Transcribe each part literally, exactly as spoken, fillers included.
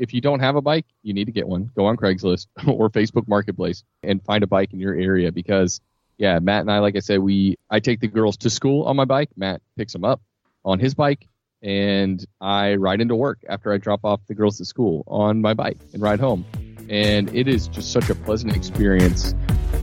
if you don't have a bike, you need to get one. Go on Craigslist or Facebook Marketplace and find a bike in your area because, yeah, Matt and I, like I said, we I take the girls to school on my bike. Matt picks them up on his bike, and I ride into work after I drop off the girls at school on my bike and ride home. And it is just such a pleasant experience.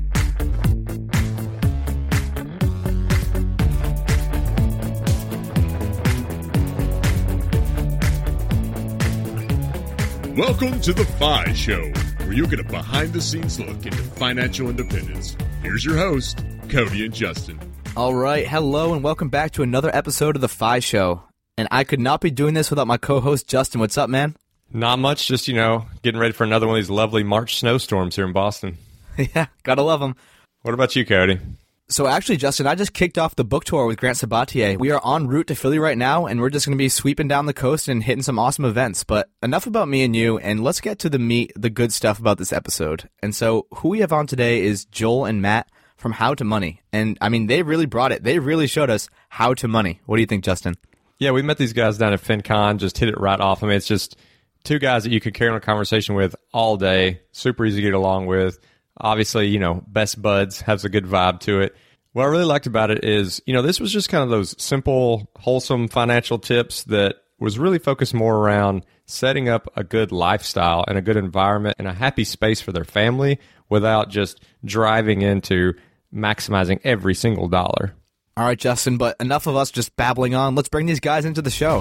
Welcome to The Fi Show, where you'll get a behind-the-scenes look into financial independence. Here's your host, Cody and Justin. All right, hello, and welcome back to another episode of The Fi Show. And I could not be doing this without my co-host, Justin. What's up, man? Not much, just, you know, getting ready for another one of these lovely March snowstorms here in Boston. Yeah, gotta love them. What about you, Cody? So actually, Justin, I just kicked off the book tour with Grant Sabatier. We are en route to Philly right now, and we're just going to be sweeping down the coast and hitting some awesome events. But enough about me and you, and let's get to the meat, the good stuff about this episode. And so who we have on today is Joel and Matt from How to Money. And, I mean, they really brought it. They really showed us how to money. What do you think, Justin? Yeah, we met these guys down at FinCon, just hit it right off. I mean, it's just two guys that you could carry on a conversation with all day, super easy to get along with. Obviously, you know, best buds, has a good vibe to it. What I really liked about it is, you know, this was just kind of those simple, wholesome financial tips that was really focused more around setting up a good lifestyle and a good environment and a happy space for their family without just driving into maximizing every single dollar. All right, Justin, but enough of us just babbling on. Let's bring these guys into the show.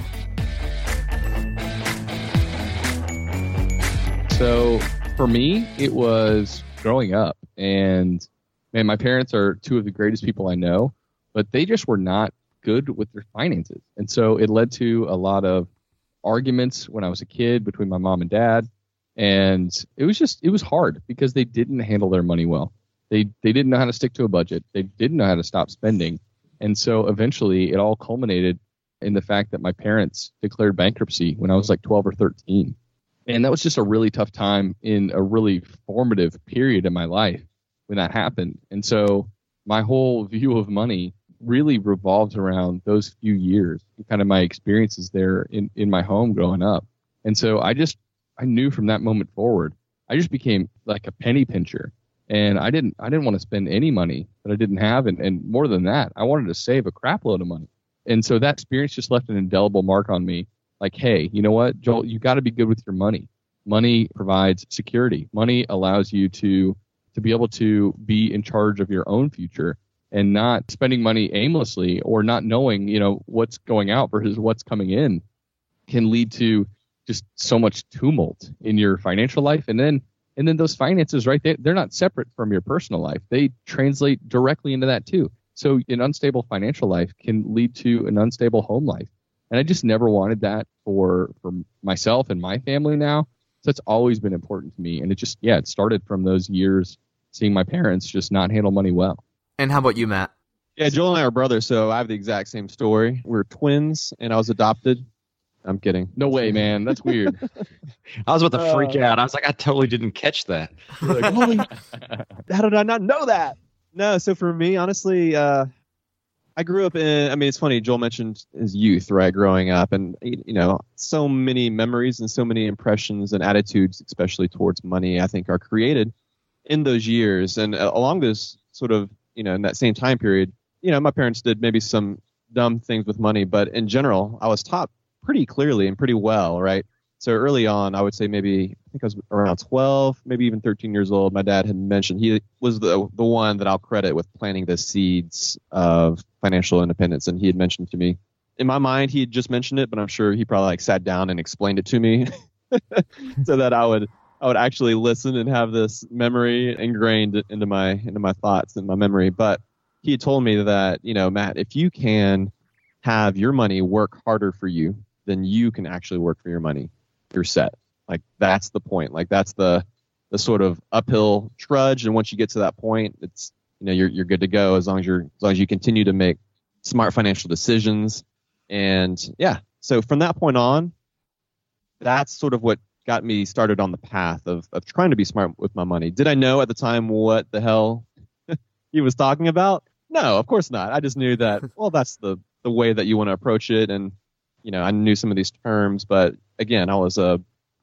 So for me, it was growing up, and man, my parents are two of the greatest people I know, but they just were not good with their finances. And so it led to a lot of arguments when I was a kid between my mom and dad. And it was just, it was hard because they didn't handle their money well. They they didn't know how to stick to a budget. They didn't know how to stop spending. And so eventually it all culminated in the fact that my parents declared bankruptcy when I was like twelve or thirteen. And that was just a really tough time in a really formative period in my life when that happened. And so my whole view of money really revolves around those few years and kind of my experiences there in, in my home growing up. And so I just, I knew from that moment forward, I just became like a penny pincher. And I didn't, I didn't want to spend any money that I didn't have. And, and more than that, I wanted to save a crap load of money. And so that experience just left an indelible mark on me. Like, hey, you know what, Joel, you got to be good with your money. Money provides security. Money allows you to to be able to be in charge of your own future and not spending money aimlessly or not knowing, you know, what's going out versus what's coming in can lead to just so much tumult in your financial life. And then and then those finances, right, they, they're not separate from your personal life. They translate directly into that too. So an unstable financial life can lead to an unstable home life. And I just never wanted that for, for myself and my family now. So it's always been important to me. And it just, yeah, it started from those years seeing my parents just not handle money well. And how about you, Matt? Yeah, Joel and I are brothers, so I have the exact same story. We're twins, and I was adopted. I'm kidding. No way, man. That's weird. I was about to freak uh, out. I was like, I totally didn't catch that. Like, holy, how did I not know that? No, so for me, honestly, uh, I grew up in, I mean, it's funny, Joel mentioned his youth, right, growing up, and, you know, so many memories and so many impressions and attitudes, especially towards money, I think are created in those years. And uh, along this sort of, you know, in that same time period, you know, my parents did maybe some dumb things with money, but in general, I was taught pretty clearly and pretty well, right? So early on, I would say maybe, I think I was around twelve, maybe even thirteen years old, my dad had mentioned he was the the one that I'll credit with planting the seeds of financial independence. And he had mentioned to me, in my mind, he had just mentioned it, but I'm sure he probably like sat down and explained it to me so that I would I would actually listen and have this memory ingrained into my into my thoughts and my memory. But he had told me that, you know, Matt, if you can have your money work harder for you, then you can actually work for your money. You're set. Like, that's the point. Like, that's the the sort of uphill trudge. And once you get to that point, it's, you know, you're you're good to go as long as you're as long as you continue to make smart financial decisions. And yeah, so from that point on, that's sort of what got me started on the path of, of trying to be smart with my money. Did I know at the time what the hell he was talking about? No, of course not. I just knew that, well, that's the, the way that you want to approach it. And, you know, I knew some of these terms, but again, I was a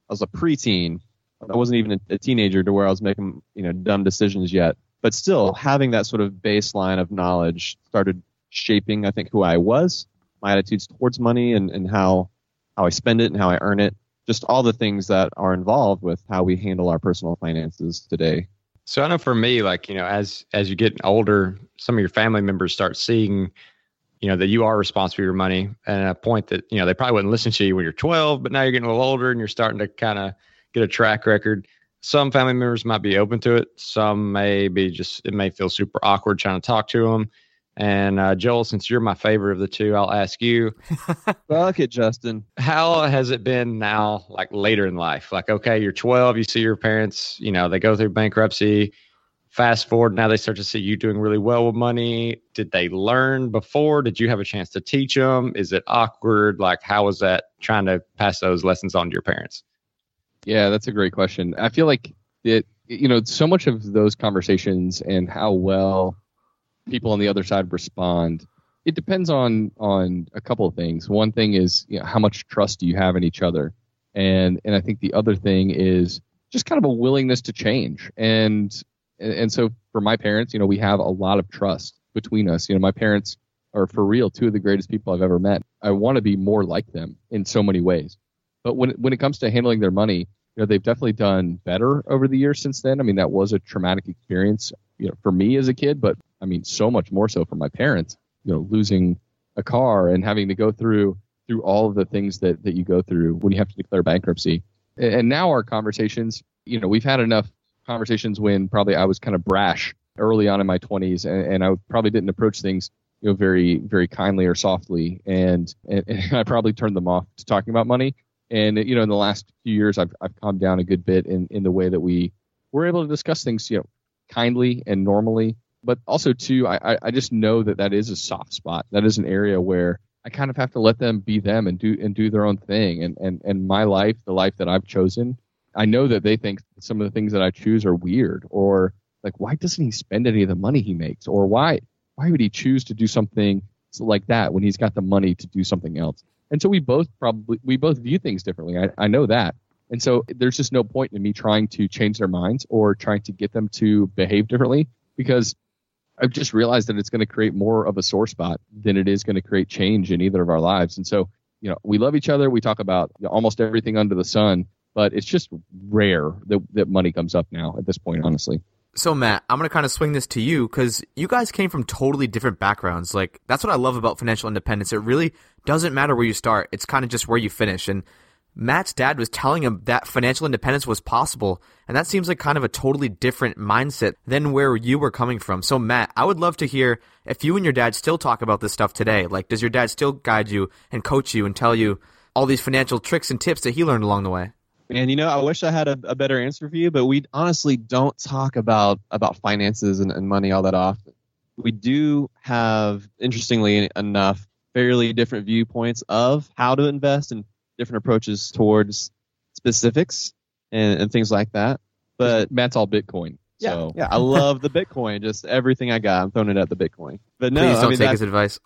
I was a preteen. I wasn't even a, a teenager to where I was making, you know, dumb decisions yet. But still, having that sort of baseline of knowledge started shaping, I think, who I was, my attitudes towards money, and, and how how I spend it and how I earn it. Just all the things that are involved with how we handle our personal finances today. So I know for me, like, you know, as as you get older, some of your family members start seeing, you know, that you are responsible for your money, and at a point that, you know, they probably wouldn't listen to you when you're twelve, but now you're getting a little older and you're starting to kind of get a track record. Some family members might be open to it. Some may be just, it may feel super awkward trying to talk to them. And uh, Joel, since you're my favorite of the two, I'll ask you. Fuck it, Justin. How has it been now, like later in life? Like, okay, you're twelve, you see your parents, you know, they go through bankruptcy. Fast forward, now they start to see you doing really well with money. Did they learn before? Did you have a chance to teach them? Is it awkward? Like, how was that trying to pass those lessons on to your parents? Yeah, that's a great question. I feel like it, you know, so much of those conversations and how well people on the other side respond, it depends on on a couple of things. One thing is, you know, how much trust do you have in each other, and and I think the other thing is just kind of a willingness to change. And and so for my parents, you know, we have a lot of trust between us. You know, my parents are for real two of the greatest people I've ever met. I want to be more like them in so many ways. But when when it comes to handling their money, you know, they've definitely done better over the years since then. I mean, that was a traumatic experience, you know, for me as a kid, but I mean, so much more so for my parents, you know, losing a car and having to go through through all of the things that, that you go through when you have to declare bankruptcy. And now our conversations, you know, we've had enough conversations when probably I was kind of brash early on in my twenties, and, and I probably didn't approach things, you know, very, very kindly or softly. And, and, and I probably turned them off to talking about money. And, you know, in the last few years, I've I've calmed down a good bit in, in the way that we were able to discuss things, you know, kindly and normally. But also, too, I, I just know that that is a soft spot. That is an area where I kind of have to let them be them and do and do their own thing. And, and, and my life, the life that I've chosen, I know that they think some of the things that I choose are weird, or like, why doesn't he spend any of the money he makes? Or why why would he choose to do something like that when he's got the money to do something else? And so we both probably we both view things differently. I, I know that. And so there's just no point in me trying to change their minds or trying to get them to behave differently, because I've just realized that it's going to create more of a sore spot than it is going to create change in either of our lives. And so, you know, we love each other. We talk about, you know, almost everything under the sun, but it's just rare that, that money comes up now at this point, honestly. So, Matt, I'm going to kind of swing this to you because you guys came from totally different backgrounds. Like, that's what I love about financial independence. It really doesn't matter where you start. It's kind of just where you finish. And Matt's dad was telling him that financial independence was possible, and that seems like kind of a totally different mindset than where you were coming from. So, Matt, I would love to hear if you and your dad still talk about this stuff today. Like, does your dad still guide you and coach you and tell you all these financial tricks and tips that he learned along the way? And, you know, I wish I had a, a better answer for you, but we honestly don't talk about, about finances and, and money all that often. We do have, interestingly enough, fairly different viewpoints of how to invest and different approaches towards specifics and, and things like that. But Matt's all Bitcoin. Yeah, So. yeah, I love the Bitcoin. Just everything I got, I'm throwing it at the Bitcoin. But no, Please don't I mean, take his advice.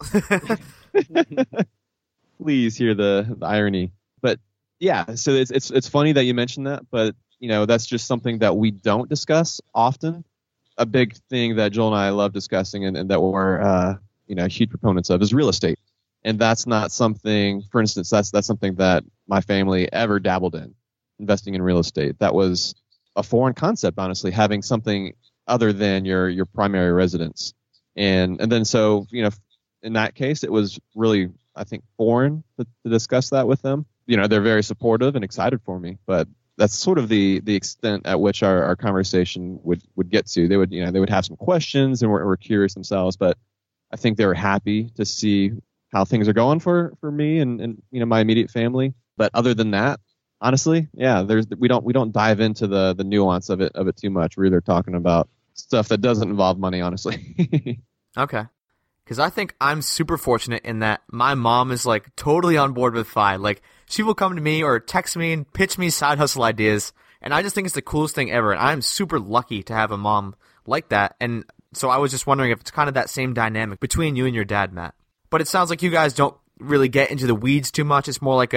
Please hear the, the irony. But yeah, so it's it's it's funny that you mentioned that, but you know, that's just something that we don't discuss often. A big thing that Joel and I love discussing, and, and that we're uh, you know huge proponents of, is real estate. And that's not something, for instance, that's that's something that my family ever dabbled in, investing in real estate. That was a foreign concept, honestly, having something other than your your primary residence. And and then so, you know, in that case, it was really, I think, foreign to, to discuss that with them. You know, they're very supportive and excited for me, but that's sort of the the extent at which our, our conversation would, would get to. They would, you know, they would have some questions and were, were curious themselves, but I think they were happy to see how things are going for, for me and, and, you know, my immediate family. But other than that, honestly, yeah, there's we don't we don't dive into the the nuance of it of it too much. We're either talking about stuff that doesn't involve money, honestly. Okay. Because I think I'm super fortunate in that my mom is like totally on board with F I. Like, she will come to me or text me and pitch me side hustle ideas, and I just think it's the coolest thing ever. And I'm super lucky to have a mom like that. And so I was just wondering if it's kind of that same dynamic between you and your dad, Matt. But it sounds like you guys don't really get into the weeds too much. It's more like a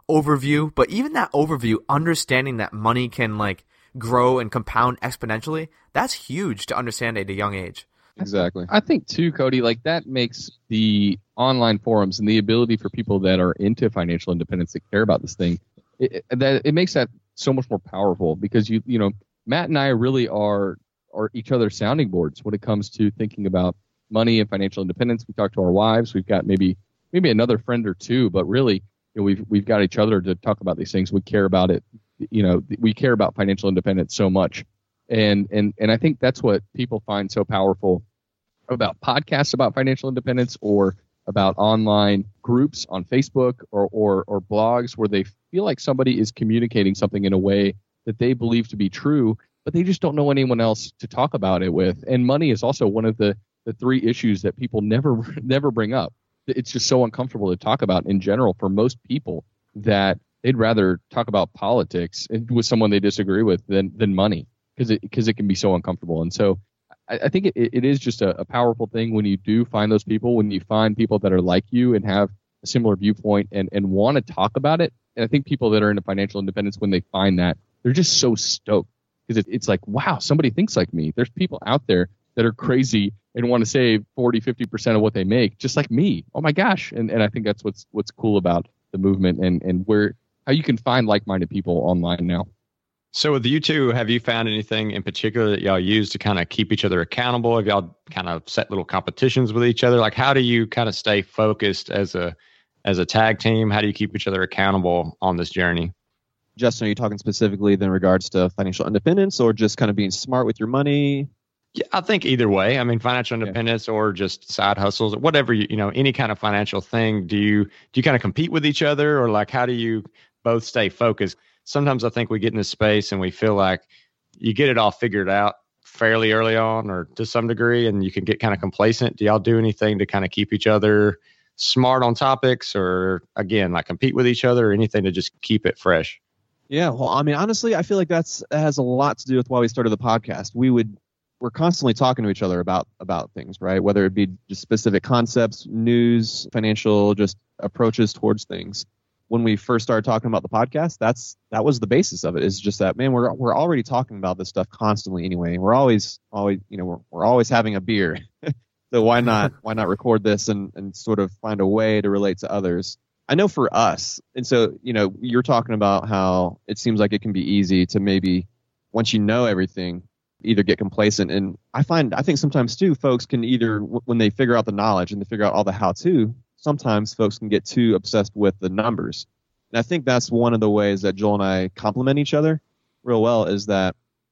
overview, but even that overview, understanding that money can like grow and compound exponentially, that's huge to understand at a young age. Exactly. I think too, Cody, like that makes the online forums and the ability for people that are into financial independence that care about this thing, it, that it makes that so much more powerful because you you know Matt and I really are are each other's sounding boards when it comes to thinking about money and financial independence. We talk to our wives. We've got maybe maybe another friend or two, but really you know, we've we've got each other to talk about these things. We care about it. You know, we care about financial independence so much. And and and I think that's what people find so powerful about podcasts about financial independence or about online groups on Facebook or, or or blogs where they feel like somebody is communicating something in a way that they believe to be true, but they just don't know anyone else to talk about it with. And money is also one of the, the three issues that people never never bring up. It's just so uncomfortable to talk about in general for most people that they'd rather talk about politics with someone they disagree with than than money. Because it, because it can be so uncomfortable. And so I, I think it, it is just a, a powerful thing when you do find those people, when you find people that are like you and have a similar viewpoint and, and want to talk about it. And I think people that are into financial independence, when they find that, they're just so stoked because it, it's like, wow, somebody thinks like me. There's people out there that are crazy and want to save forty, fifty percent of what they make, just like me. Oh, my gosh. And and I think that's what's what's cool about the movement and, and where how you can find like-minded people online now. So with you two, have you found anything in particular that y'all use to kind of keep each other accountable? Have y'all kind of set little competitions with each other? Like, how do you kind of stay focused as a as a tag team? How do you keep each other accountable on this journey? Justin, are you talking specifically in regards to financial independence or just kind of being smart with your money? Yeah, I think either way. I mean, financial independence yeah. or just side hustles, whatever, you, you know, any kind of financial thing. Do you do you kind of compete with each other, or like how do you both stay focused? Sometimes I think we get in this space and we feel like you get it all figured out fairly early on or to some degree, and you can get kind of complacent. Do y'all do anything to kind of keep each other smart on topics or, again, like compete with each other or anything to just keep it fresh? Yeah, well, I mean, honestly, I feel like that's that has a lot to do with why we started the podcast. We would we're constantly talking to each other about about things, right? Whether it be just specific concepts, news, financial, just approaches towards things. When we first started talking about the podcast, that's that was the basis of it. Is just that, man, we're we're already talking about this stuff constantly anyway. We're always always you know we're we're always having a beer, so why not why not record this and and sort of find a way to relate to others. I know for us, and so you know you're talking about how it seems like it can be easy to maybe once you know everything, either get complacent. And I find I think sometimes too, folks can either when they figure out the knowledge and they figure out all the how to. Sometimes folks can get too obsessed with the numbers. And I think that's one of the ways that Joel and I complement each other real well is that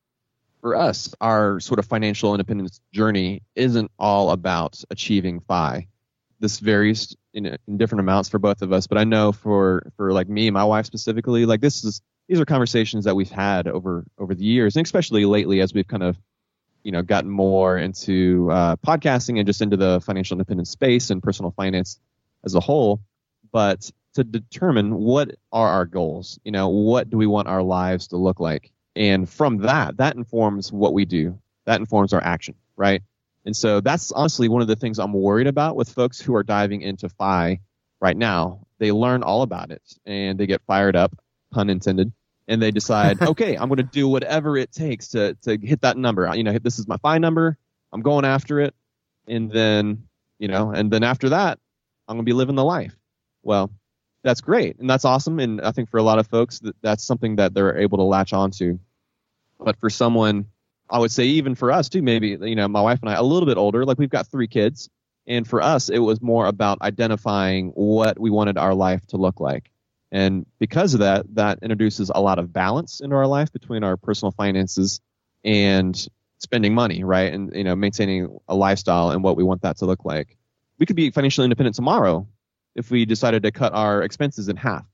for us, our sort of financial independence journey isn't all about achieving F I. This varies in, in different amounts for both of us. But I know for, for like me and my wife specifically, like this is these are conversations that we've had over over the years, and especially lately as we've kind of you know gotten more into uh, podcasting and just into the financial independence space and personal finance as a whole, but to determine what are our goals, you know, what do we want our lives to look like? And from that, that informs what we do. That informs our action, right? And so that's honestly one of the things I'm worried about with folks who are diving into F I right now. They learn all about it and they get fired up, pun intended, and they decide, okay, I'm going to do whatever it takes to to hit that number. You know, this is my F I number. I'm going after it. And then, you know, and then after that, I'm going to be living the life. Well, that's great. And that's awesome. And I think for a lot of folks, that, that's something that they're able to latch onto. But for someone, I would say even for us too, maybe, you know, my wife and I, a little bit older, like we've got three kids. And for us, it was more about identifying what we wanted our life to look like. And because of that, that introduces a lot of balance into our life between our personal finances and spending money, right? And, you know, maintaining a lifestyle and what we want that to look like. We could be financially independent tomorrow if we decided to cut our expenses in half.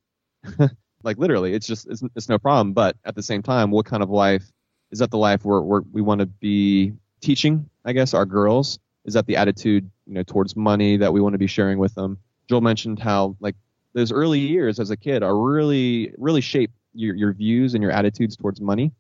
Like literally, it's just it's, it's no problem. But at the same time, what kind of life is that? The life where we're, we want to be teaching, I guess, our girls? Is that the attitude, you know, towards money that we want to be sharing with them? Joel mentioned how like those early years as a kid are really really shape your your views and your attitudes towards money.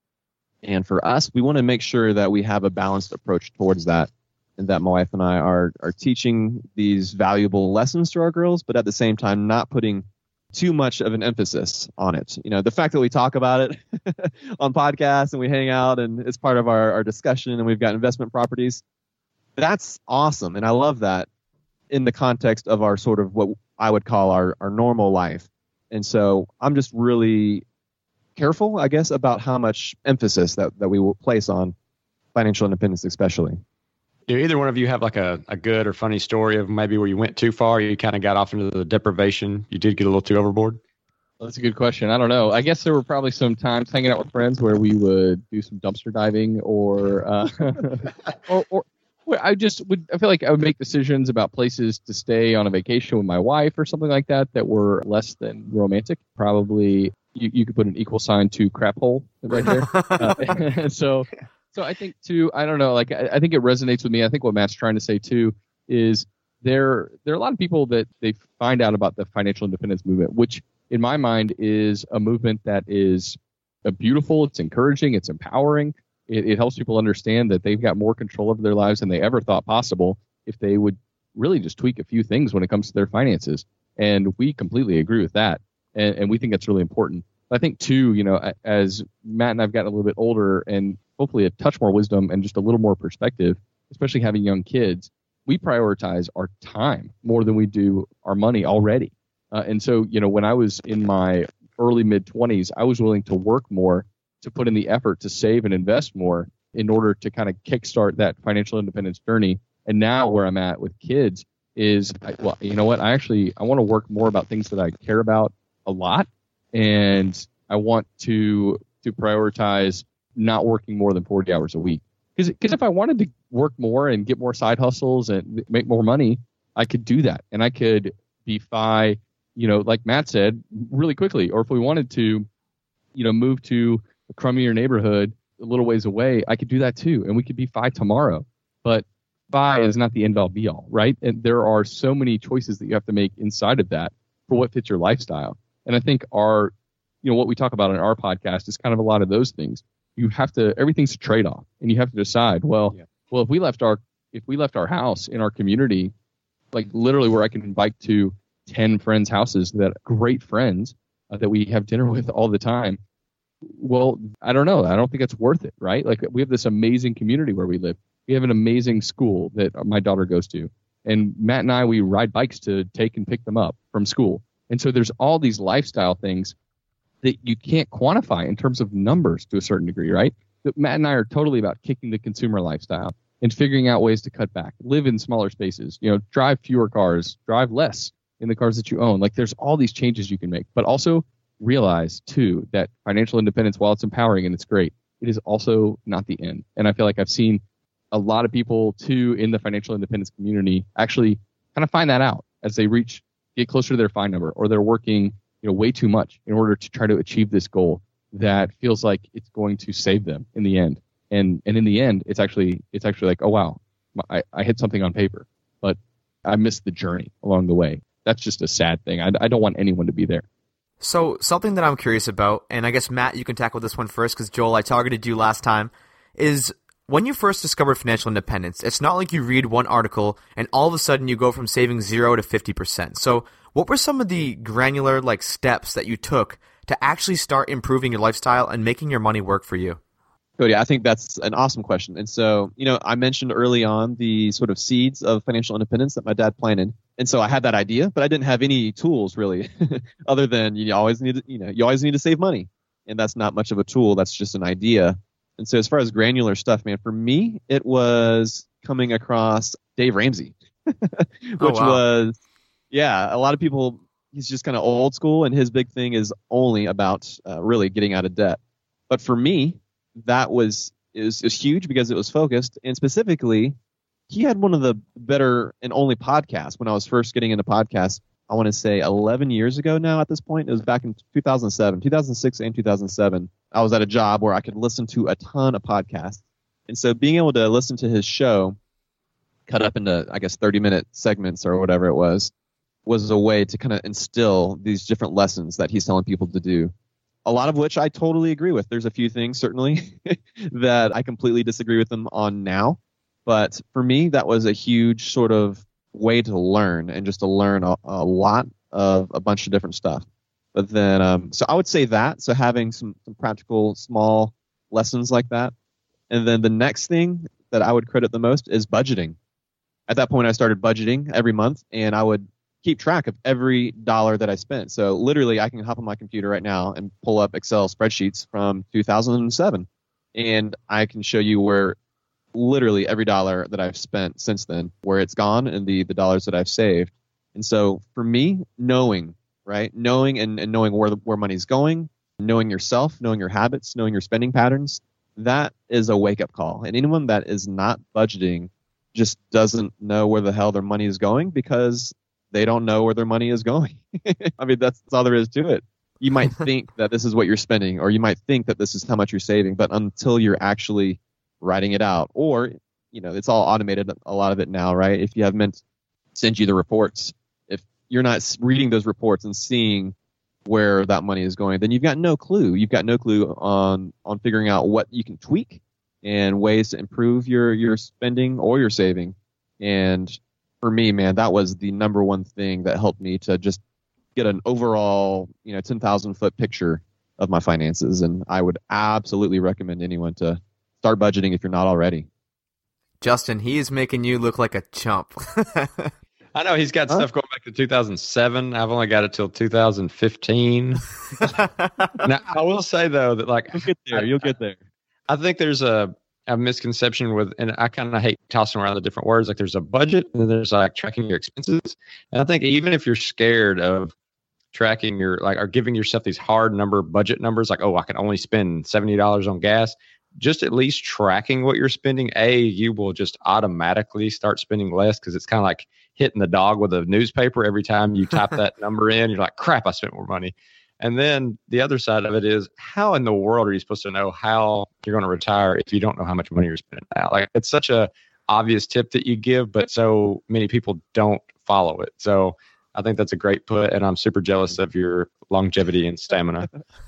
And for us, we want to make sure that we have a balanced approach towards that. And that my wife and I are are teaching these valuable lessons to our girls, but at the same time not putting too much of an emphasis on it. You know, the fact that we talk about it on podcasts and we hang out and it's part of our, our discussion and we've got investment properties, that's awesome. And I love that in the context of our sort of what I would call our, our normal life. And so I'm just really careful, I guess, about how much emphasis that, that we will place on financial independence, especially. Do either one of you have like a, a good or funny story of maybe where you went too far, you kind of got off into the deprivation, you did get a little too overboard? Well, that's a good question. I don't know. I guess there were probably some times hanging out with friends where we would do some dumpster diving or, uh, or, or I just would, I feel like I would make decisions about places to stay on a vacation with my wife or something like that that were less than romantic. Probably you, you could put an equal sign to crap hole right there. uh, so, so I think too, I don't know, like I, I think it resonates with me. I think what Matt's trying to say too is there, there are a lot of people that they find out about the financial independence movement, which in my mind is a movement that is a beautiful, it's encouraging, it's empowering. It, it helps people understand that they've got more control over their lives than they ever thought possible if they would really just tweak a few things when it comes to their finances. And we completely agree with that. And, and we think that's really important. But I think, too, you know, as Matt and I've gotten a little bit older and hopefully a touch more wisdom and just a little more perspective, especially having young kids, we prioritize our time more than we do our money already. Uh, and so, you know, when I was in my early mid twenties, I was willing to work more to put in the effort to save and invest more in order to kind of kickstart that financial independence journey. And now where I'm at with kids is, I, well, you know what? I actually, I want to work more about things that I care about a lot. And I want to, to prioritize not working more than forty hours a week. Because because if I wanted to work more and get more side hustles and make more money, I could do that. And I could be fi, you know, like Matt said, really quickly. Or if we wanted to, you know, move to a crummier neighborhood a little ways away, I could do that too. And we could be fi tomorrow. But fi is not the end all be all, right? And there are so many choices that you have to make inside of that for what fits your lifestyle. And I think our, you know, what we talk about on our podcast is kind of a lot of those things. You have to, everything's a trade-off, and you have to decide, well, yeah. well, if we left our, if we left our house in our community, like literally where I can invite to ten friends' houses that great friends uh, that we have dinner with all the time. Well, I don't know. I don't think it's worth it, right? Like we have this amazing community where we live. We have an amazing school that my daughter goes to, and Matt and I, we ride bikes to take and pick them up from school. And so there's all these lifestyle things that you can't quantify in terms of numbers to a certain degree, right? But Matt and I are totally about kicking the consumer lifestyle and figuring out ways to cut back, live in smaller spaces, you know, drive fewer cars, drive less in the cars that you own. Like there's all these changes you can make, but also realize too that financial independence, while it's empowering and it's great, it is also not the end. And I feel like I've seen a lot of people too in the financial independence community actually kind of find that out as they reach, get closer to their FI number, or they're working, you know, way too much in order to try to achieve this goal that feels like it's going to save them in the end. And and in the end, it's actually it's actually like, oh wow, I, I hit something on paper, but I missed the journey along the way. That's just a sad thing. I, I don't want anyone to be there. So something that I'm curious about, and I guess Matt, you can tackle this one first because Joel, I targeted you last time, is when you first discovered financial independence, it's not like you read one article and all of a sudden you go from saving zero to fifty percent. So what were some of the granular like steps that you took to actually start improving your lifestyle and making your money work for you? Cody, I think that's an awesome question. And so, you know, I mentioned early on the sort of seeds of financial independence that my dad planted. And so I had that idea, but I didn't have any tools really other than you always need to, you know, you always need to save money. And that's not much of a tool. That's just an idea. And so as far as granular stuff, man, for me, it was coming across Dave Ramsey, which oh, wow. was, yeah, a lot of people, he's just kind of old school, and his big thing is only about uh, really getting out of debt. But for me, that was, it was, it was huge because it was focused. And specifically, he had one of the better and only podcasts when I was first getting into podcasts. I want to say eleven years ago now at this point. It was back in two thousand seven, two thousand six and two thousand seven. I was at a job where I could listen to a ton of podcasts. And so being able to listen to his show cut up into, I guess, thirty minute segments or whatever it was, was a way to kind of instill these different lessons that he's telling people to do. A lot of which I totally agree with. There's a few things certainly that I completely disagree with him on now. But for me, that was a huge sort of way to learn and just to learn a, a lot of a bunch of different stuff. But then, um, so I would say that. So having some, some practical small lessons like that. And then the next thing that I would credit the most is budgeting. At that point, I started budgeting every month, and I would keep track of every dollar that I spent. So literally, I can hop on my computer right now and pull up Excel spreadsheets from two thousand seven. And I can show you where literally every dollar that I've spent since then, where it's gone, and the, the dollars that I've saved. And so for me, knowing, right, knowing and, and knowing where the, where money's going, knowing yourself, knowing your habits, knowing your spending patterns, that is a wake-up call. And anyone that is not budgeting just doesn't know where the hell their money is going because they don't know where their money is going. I mean, that's, that's all there is to it. You might think that this is what you're spending, or you might think that this is how much you're saving, but until you're actually writing it out, or, you know, it's all automated, a lot of it now, right? If you have Mint send you the reports, if you're not reading those reports and seeing where that money is going, then you've got no clue. You've got no clue on, on figuring out what you can tweak and ways to improve your, your spending or your saving. And for me, man, that was the number one thing that helped me to just get an overall, you know, ten thousand foot picture of my finances. And I would absolutely recommend anyone to start budgeting if you're not already. Justin, he is making you look like a chump. I know he's got huh? stuff going back to two thousand seven. I've only got it till two thousand fifteen. Now, I will say though that like you'll get there. I, you'll get there. I think there's a, a misconception with, and I kind of hate tossing around the different words. Like there's a budget and then there's like tracking your expenses. And I think even if you're scared of tracking your, like, or giving yourself these hard number budget numbers, like, oh, I can only spend seventy dollars on gas, just at least tracking what you're spending, A, you will just automatically start spending less because it's kind of like hitting the dog with a newspaper. Every time you type that number in, you're like, crap, I spent more money. And then the other side of it is, how in the world are you supposed to know how you're going to retire if you don't know how much money you're spending now? Like, it's such a obvious tip that you give, but so many people don't follow it. So I think that's a great put, and I'm super jealous of your longevity and stamina.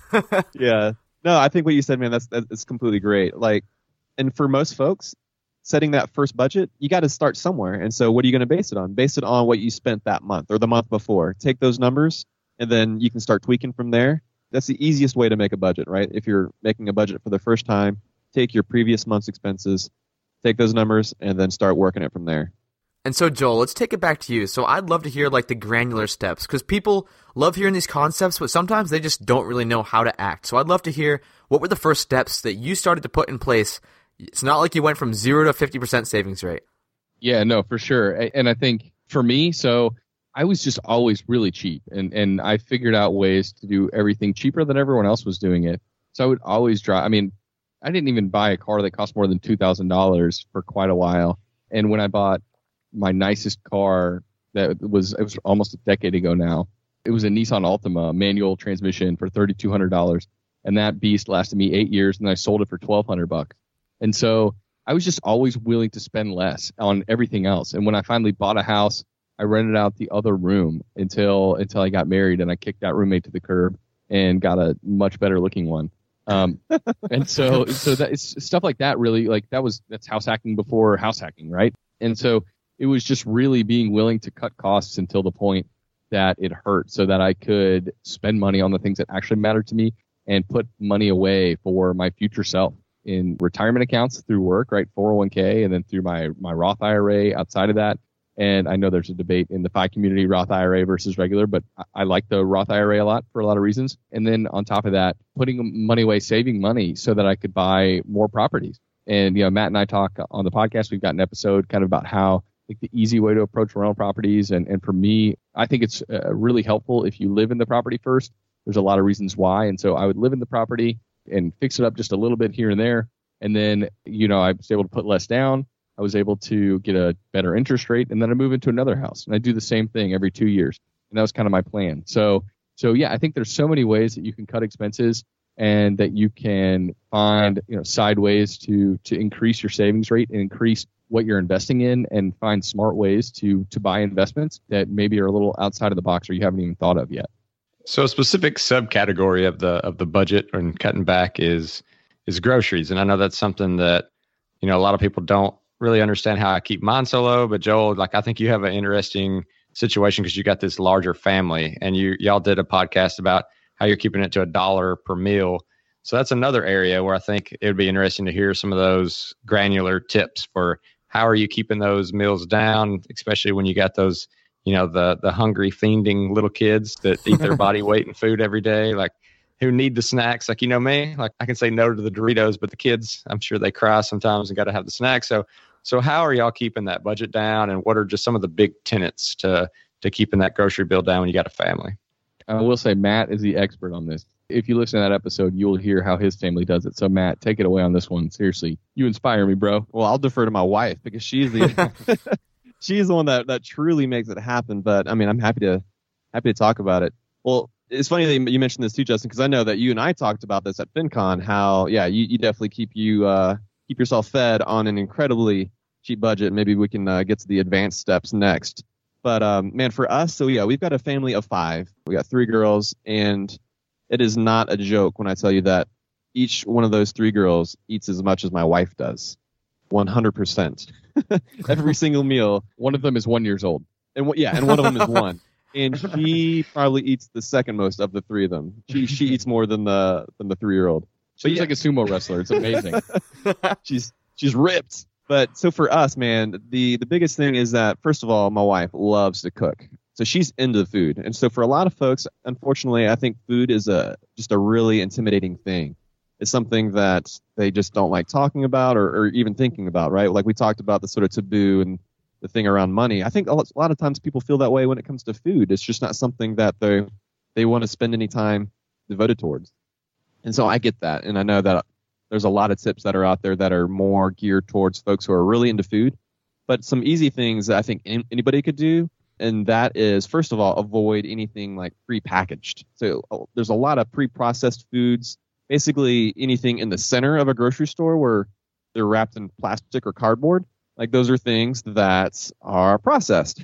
Yeah. No, I think what you said, man, that's that's completely great. Like, and for most folks, setting that first budget, you got to start somewhere. And so what are you going to base it on? Base it on what you spent that month or the month before. Take those numbers, and then you can start tweaking from there. That's the easiest way to make a budget, right? If you're making a budget for the first time, take your previous month's expenses, take those numbers, and then start working it from there. And so, Joel, let's take it back to you. So I'd love to hear like the granular steps, because people love hearing these concepts, but sometimes they just don't really know how to act. So I'd love to hear, what were the first steps that you started to put in place? It's not like you went from zero to fifty percent savings rate. Yeah, no, for sure. And I think for me, so I was just always really cheap, and, and I figured out ways to do everything cheaper than everyone else was doing it. So I would always drive. I mean, I didn't even buy a car that cost more than two thousand dollars for quite a while. And when I bought my nicest car, that was it was almost a decade ago now, it was a Nissan Altima manual transmission for three thousand two hundred dollars, and that beast lasted me eight years, and I sold it for twelve hundred bucks. And so I was just always willing to spend less on everything else. And when I finally bought a house, I rented out the other room until until I got married, and I kicked that roommate to the curb and got a much better looking one. Um, and so so that it's stuff like that. Really, like that was that's house hacking before house hacking, right? And so it was just really being willing to cut costs until the point that it hurt, so that I could spend money on the things that actually mattered to me and put money away for my future self in retirement accounts through work, right? four oh one k, and then through my, my Roth I R A outside of that. And I know there's a debate in the F I community, Roth I R A versus regular, but I, I like the Roth I R A a lot for a lot of reasons. And then on top of that, putting money away, saving money so that I could buy more properties. And, you know, Matt and I talk on the podcast, we've got an episode kind of about how like the easy way to approach rental properties. And, and for me, I think it's uh, really helpful if you live in the property first. There's a lot of reasons why. And so I would live in the property and fix it up just a little bit here and there. And then, you know, I was able to put less down. I was able to get a better interest rate, and then I move into another house. And I do the same thing every two years. And that was kind of my plan. So, so yeah, I think there's so many ways that you can cut expenses and that you can find, you know, side ways to, to increase your savings rate and increase what you're investing in, and find smart ways to, to buy investments that maybe are a little outside of the box or you haven't even thought of yet. So a specific subcategory of the, of the budget and cutting back is, is groceries. And I know that's something that, you know, a lot of people don't really understand how I keep mine so low. But Joel, like, I think you have an interesting situation because you got this larger family, and you y'all did a podcast about how you're keeping it to a dollar per meal. So that's another area where I think it would be interesting to hear some of those granular tips for how are you keeping those meals down, especially when you got those, you know, the the hungry, fiending little kids that eat their body weight in food every day, like who need the snacks. Like, you know me, like I can say no to the Doritos, but the kids, I'm sure they cry sometimes and got to have the snacks. So, so how are y'all keeping that budget down, and what are just some of the big tenets to to keeping that grocery bill down when you got a family? I will say Matt is the expert on this. If you listen to that episode, you'll hear how his family does it. So, Matt, take it away on this one. Seriously, you inspire me, bro. Well, I'll defer to my wife because she's the she's the one that, that truly makes it happen. But I mean, I'm happy to happy to talk about it. Well, it's funny that you mentioned this too, Justin, because I know that you and I talked about this at FinCon. How, yeah, you, you definitely keep you uh, keep yourself fed on an incredibly cheap budget. Maybe we can uh, get to the advanced steps next. But um, man, for us, so yeah, we've got a family of five. We got three girls, and it is not a joke when I tell you that each one of those three girls eats as much as my wife does. one hundred percent. Every single meal. One of them is one years old. And w- yeah, and one of them is one. And she probably eats the second most of the three of them. She she eats more than the than the three-year-old. She's yeah. like a sumo wrestler. It's amazing. she's she's ripped. But so for us, man, the, the biggest thing is that, first of all, my wife loves to cook. So she's into food. And so for a lot of folks, unfortunately, I think food is a just a really intimidating thing. It's something that they just don't like talking about or, or even thinking about, right? Like we talked about the sort of taboo and the thing around money. I think a lot of times people feel that way when it comes to food. It's just not something that they they want to spend any time devoted towards. And so I get that. And I know that there's a lot of tips that are out there that are more geared towards folks who are really into food. But some easy things that I think anybody could do, and that is, first of all, avoid anything like pre-packaged. So oh, there's a lot of pre-processed foods, basically anything in the center of a grocery store where they're wrapped in plastic or cardboard. Like those are things that are processed.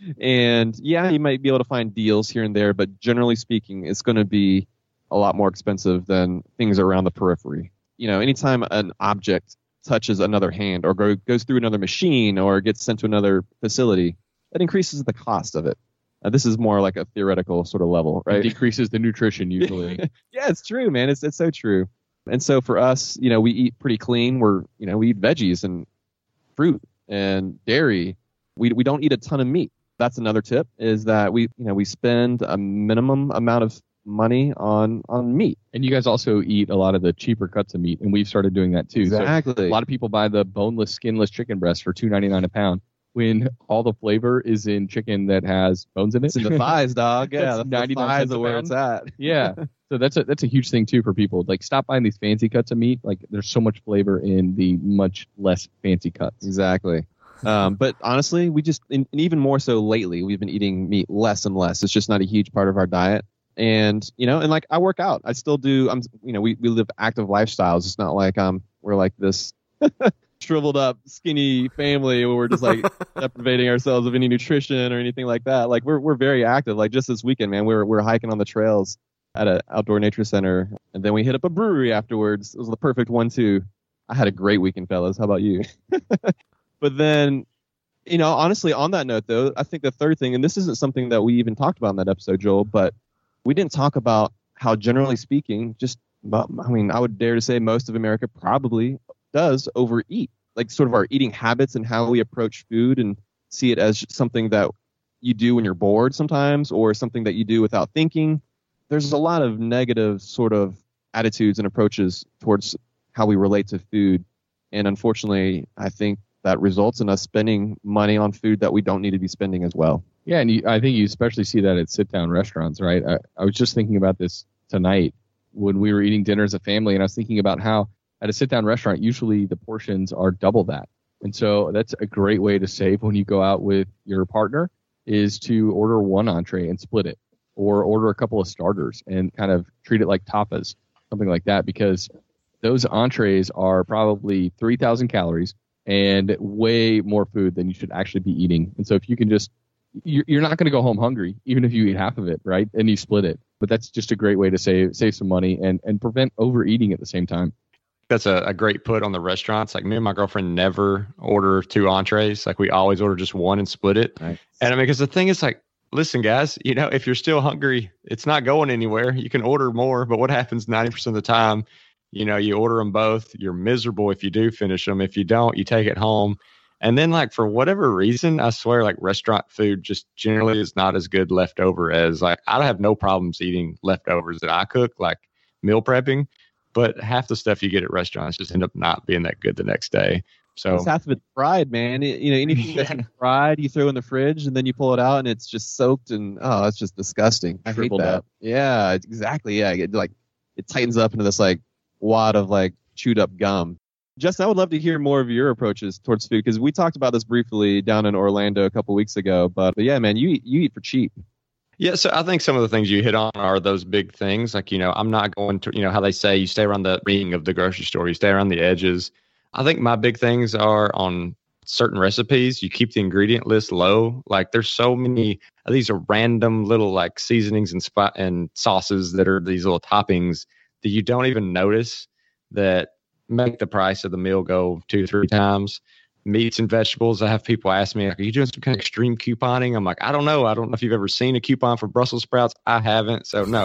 And yeah, you might be able to find deals here and there, but generally speaking, it's going to be a lot more expensive than things around the periphery. You know, anytime an object touches another hand or go, goes through another machine or gets sent to another facility, that increases the cost of it. Uh, this is more like a theoretical sort of level, right? It decreases the nutrition usually. Yeah, it's true, man. It's it's so true. And so for us, you know, we eat pretty clean. We're, you know, we eat veggies and fruit and dairy. We we don't eat a ton of meat. That's another tip, is that we, you know, we spend a minimum amount of money on on meat. And you guys also eat a lot of the cheaper cuts of meat, and we've started doing that too. Exactly. So a lot of people buy the boneless, skinless chicken breast for two ninety-nine a pound, when all the flavor is in chicken that has bones in it. It's in the thighs, dog. Yeah, the ninety-nine thighs cents are where it's at. Yeah. So that's a that's a huge thing too for people. Like, stop buying these fancy cuts of meat. Like, there's so much flavor in the much less fancy cuts. Exactly. Um, but honestly, we just, and even more so lately, we've been eating meat less and less. It's just not a huge part of our diet. And, you know, and like I work out, I still do. I'm, you know, we, we live active lifestyles. It's not like um we're like this shriveled up, skinny family where we're just like deprivating ourselves of any nutrition or anything like that. Like we're we're very active. Like just this weekend, man, we were we were hiking on the trails at an outdoor nature center, and then we hit up a brewery afterwards. It was the perfect one two. I had a great weekend, fellas. How about you? But then, you know, honestly, on that note, though, I think the third thing, and this isn't something that we even talked about in that episode, Joel, but we didn't talk about how, generally speaking, just about, I mean, I would dare to say most of America probably does overeat. Like sort of our eating habits and how we approach food and see it as something that you do when you're bored sometimes, or something that you do without thinking. There's a lot of negative sort of attitudes and approaches towards how we relate to food. And unfortunately, I think that results in us spending money on food that we don't need to be spending as well. Yeah, and you, I think you especially see that at sit-down restaurants, right? I, I was just thinking about this tonight when we were eating dinner as a family, and I was thinking about how at a sit-down restaurant, usually the portions are double that. And so that's a great way to save when you go out with your partner, is to order one entree and split it, or order a couple of starters and kind of treat it like tapas, something like that, because those entrees are probably three thousand calories and way more food than you should actually be eating. And so if you can just, you're not going to go home hungry, even if you eat half of it, right? And you split it. But that's just a great way to save save some money and, and prevent overeating at the same time. That's a, a great put on the restaurants. Like me and my girlfriend never order two entrees. Like we always order just one and split it. Nice. And I mean, because the thing is, like, listen, guys, you know, if you're still hungry, it's not going anywhere. You can order more, but what happens ninety percent of the time, you know, you order them both, you're miserable if you do finish them. If you don't, you take it home. And then, like, for whatever reason, I swear, like, restaurant food just generally is not as good leftover as, like, I have no problems eating leftovers that I cook, like meal prepping, but half the stuff you get at restaurants just end up not being that good the next day. So it's half of it's fried, man. It- you know, anything that's fried, you throw in the fridge, and then you pull it out, and it's just soaked, and oh, it's just disgusting. I hate Shriveled that. up. Yeah, exactly. Yeah, it, like it tightens up into this like wad of like chewed up gum. Justin, I would love to hear more of your approaches towards food because we talked about this briefly down in Orlando a couple weeks ago. But, but yeah, man, you eat, you eat for cheap. Yeah, so I think some of the things you hit on are those big things. Like, you know, I'm not going to, you know, how they say you stay around the ring of the grocery store, you stay around the edges. I think my big things are on certain recipes. You keep the ingredient list low. Like, there's so many of these are random little like seasonings and spot and sauces that are these little toppings that you don't even notice that make the price of the meal go two, three times. Meats and vegetables. I have people ask me, like, are you doing some kind of extreme couponing? I'm like, I don't know. I don't know if you've ever seen a coupon for Brussels sprouts. I haven't. So no.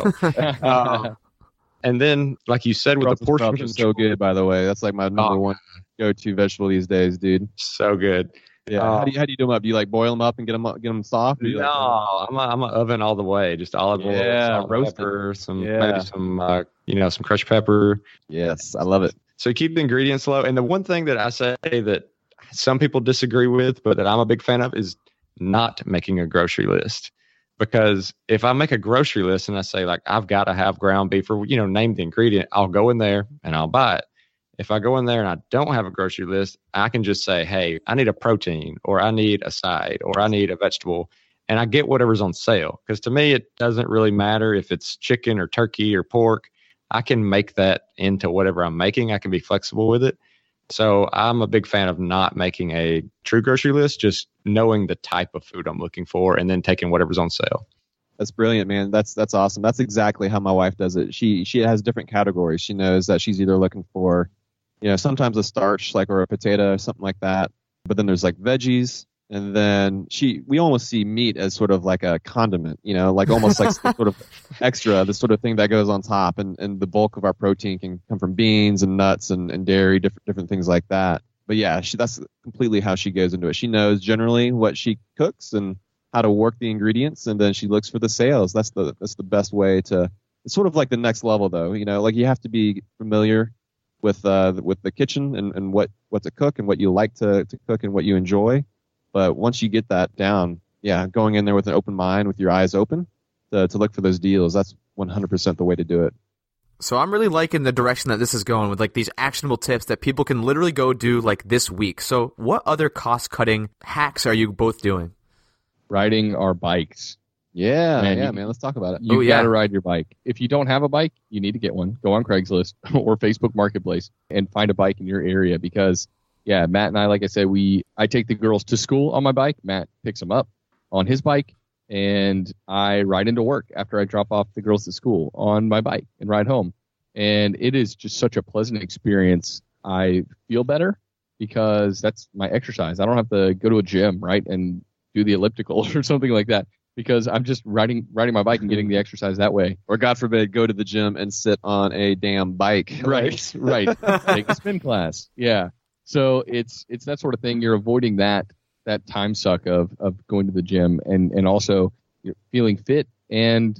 um, and then, like you said, with Brussels the portion sprouts are so good, by the way. That's like my number Oh, one go-to vegetable these days, dude. so good. Yeah. Uh, how do you how do you do them up? Do you like boil them up and get them get them soft? Or do you No, like, I'm a, I'm a oven all the way. Just olive oil, Yeah, salt, roasted. pepper, some Yeah. maybe some uh, you know some crushed pepper. yes, I love it. So keep the ingredients low. And the one thing that I say that some people disagree with, but that I'm a big fan of, is not making a grocery list. Because if I make a grocery list and I say, like, I've got to have ground beef, or, you know, name the ingredient, I'll go in there and I'll buy it. If I go in there and I don't have a grocery list, I can just say, hey, I need a protein, or I need a side, or I need a vegetable, and I get whatever's on sale. Because to me, it doesn't really matter if it's chicken or turkey or pork. I can make that into whatever I'm making. I can be flexible with it. So I'm a big fan of not making a true grocery list, just knowing the type of food I'm looking for and then taking whatever's on sale. That's brilliant, man. That's that's awesome. That's exactly how my wife does it. She she has different categories. She knows that she's either looking for, you know, sometimes a starch, like, or a potato or something like that. But then there's like veggies. And then she, we almost see meat as sort of like a condiment, you know, like almost like some sort of extra, the sort of thing that goes on top. And, and the bulk of our protein can come from beans and nuts and, and dairy, different different things like that. But yeah, she, that's completely how she goes into it. She knows generally what she cooks and how to work the ingredients, and then she looks for the sales. That's the that's the best way to. It's sort of like the next level, though. You know, like you have to be familiar with uh with the kitchen and, and what what to cook and what you like to to cook and what you enjoy. But once you get that down, yeah, going in there with an open mind, with your eyes open, to, to look for those deals, that's one hundred percent the way to do it. So I'm really liking the direction that this is going with, like, these actionable tips that people can literally go do, like, this week. So what other cost-cutting hacks are you both doing? Riding our bikes. Yeah, Man, yeah, you- man. Let's talk about it. You Oh, yeah. gotta ride your bike. If you don't have a bike, you need to get one. Go on Craigslist or Facebook Marketplace and find a bike in your area because, yeah, Matt and I, like I said, we I take the girls to school on my bike. Matt picks them up on his bike, and I ride into work after I drop off the girls at school on my bike and ride home. And it is just such a pleasant experience. I feel better because that's my exercise. I don't have to go to a gym, right, and do the elliptical or something like that. Because I'm just riding riding my bike and getting the exercise that way. Or God forbid, go to the gym and sit on a damn bike. Right, right. Take a spin class. Yeah. So it's it's that sort of thing. You're avoiding that that time suck of of going to the gym and and also you're feeling fit. And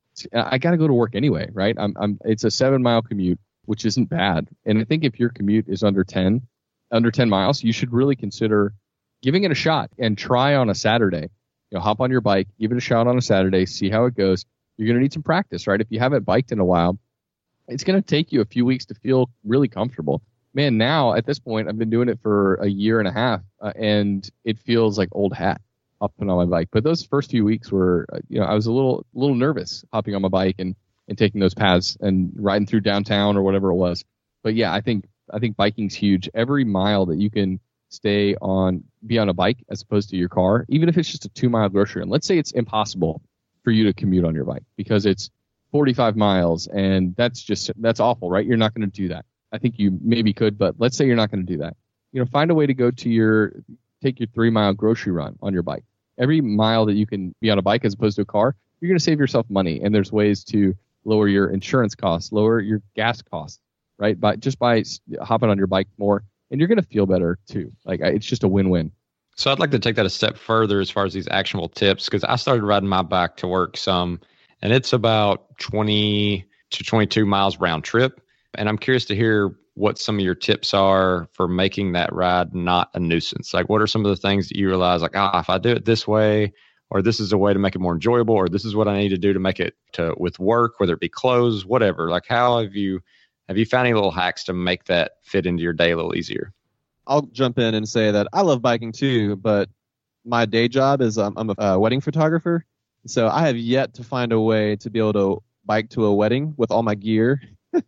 I got to go to work anyway, right? I'm I'm. It's a seven mile commute, which isn't bad. And I think if your commute is under ten, under ten miles, you should really consider giving it a shot and try on a Saturday. You know, hop on your bike, give it a shot on a Saturday, see how it goes. You're going to need some practice, right? If you haven't biked in a while, it's going to take you a few weeks to feel really comfortable. Man, now at this point, I've been doing it for a year and a half, uh, and it feels like old hat hopping on my bike. But those first few weeks were, uh, you know, I was a little little nervous hopping on my bike and, and taking those paths and riding through downtown or whatever it was. But yeah, I think I think biking's huge. Every mile that you can stay on, be on a bike as opposed to your car, even if it's just a two mile grocery run. Let's say it's impossible for you to commute on your bike because it's forty-five miles and that's just, that's awful, right? You're not going to do that. I think you maybe could, but let's say you're not going to do that. You know, find a way to go to your, take your three mile grocery run on your bike every mile that you can be on a bike as opposed to a car, you're going to save yourself money. And there's ways to lower your insurance costs, lower your gas costs, right? By just by hopping on your bike more, and you're going to feel better too. Like it's just a win-win. So I'd like to take that a step further as far as these actionable tips, because I started riding my bike to work some, and it's about twenty to twenty-two miles round trip. And I'm curious to hear what some of your tips are for making that ride not a nuisance. Like, what are some of the things that you realize, like, ah, if I do it this way, or this is a way to make it more enjoyable, or this is what I need to do to make it to with work, whether it be clothes, whatever. Like, how have you have you found any little hacks to make that fit into your day a little easier? I'll jump in and say that I love biking too, but my day job is um, I'm a uh, wedding photographer. So I have yet to find a way to be able to bike to a wedding with all my gear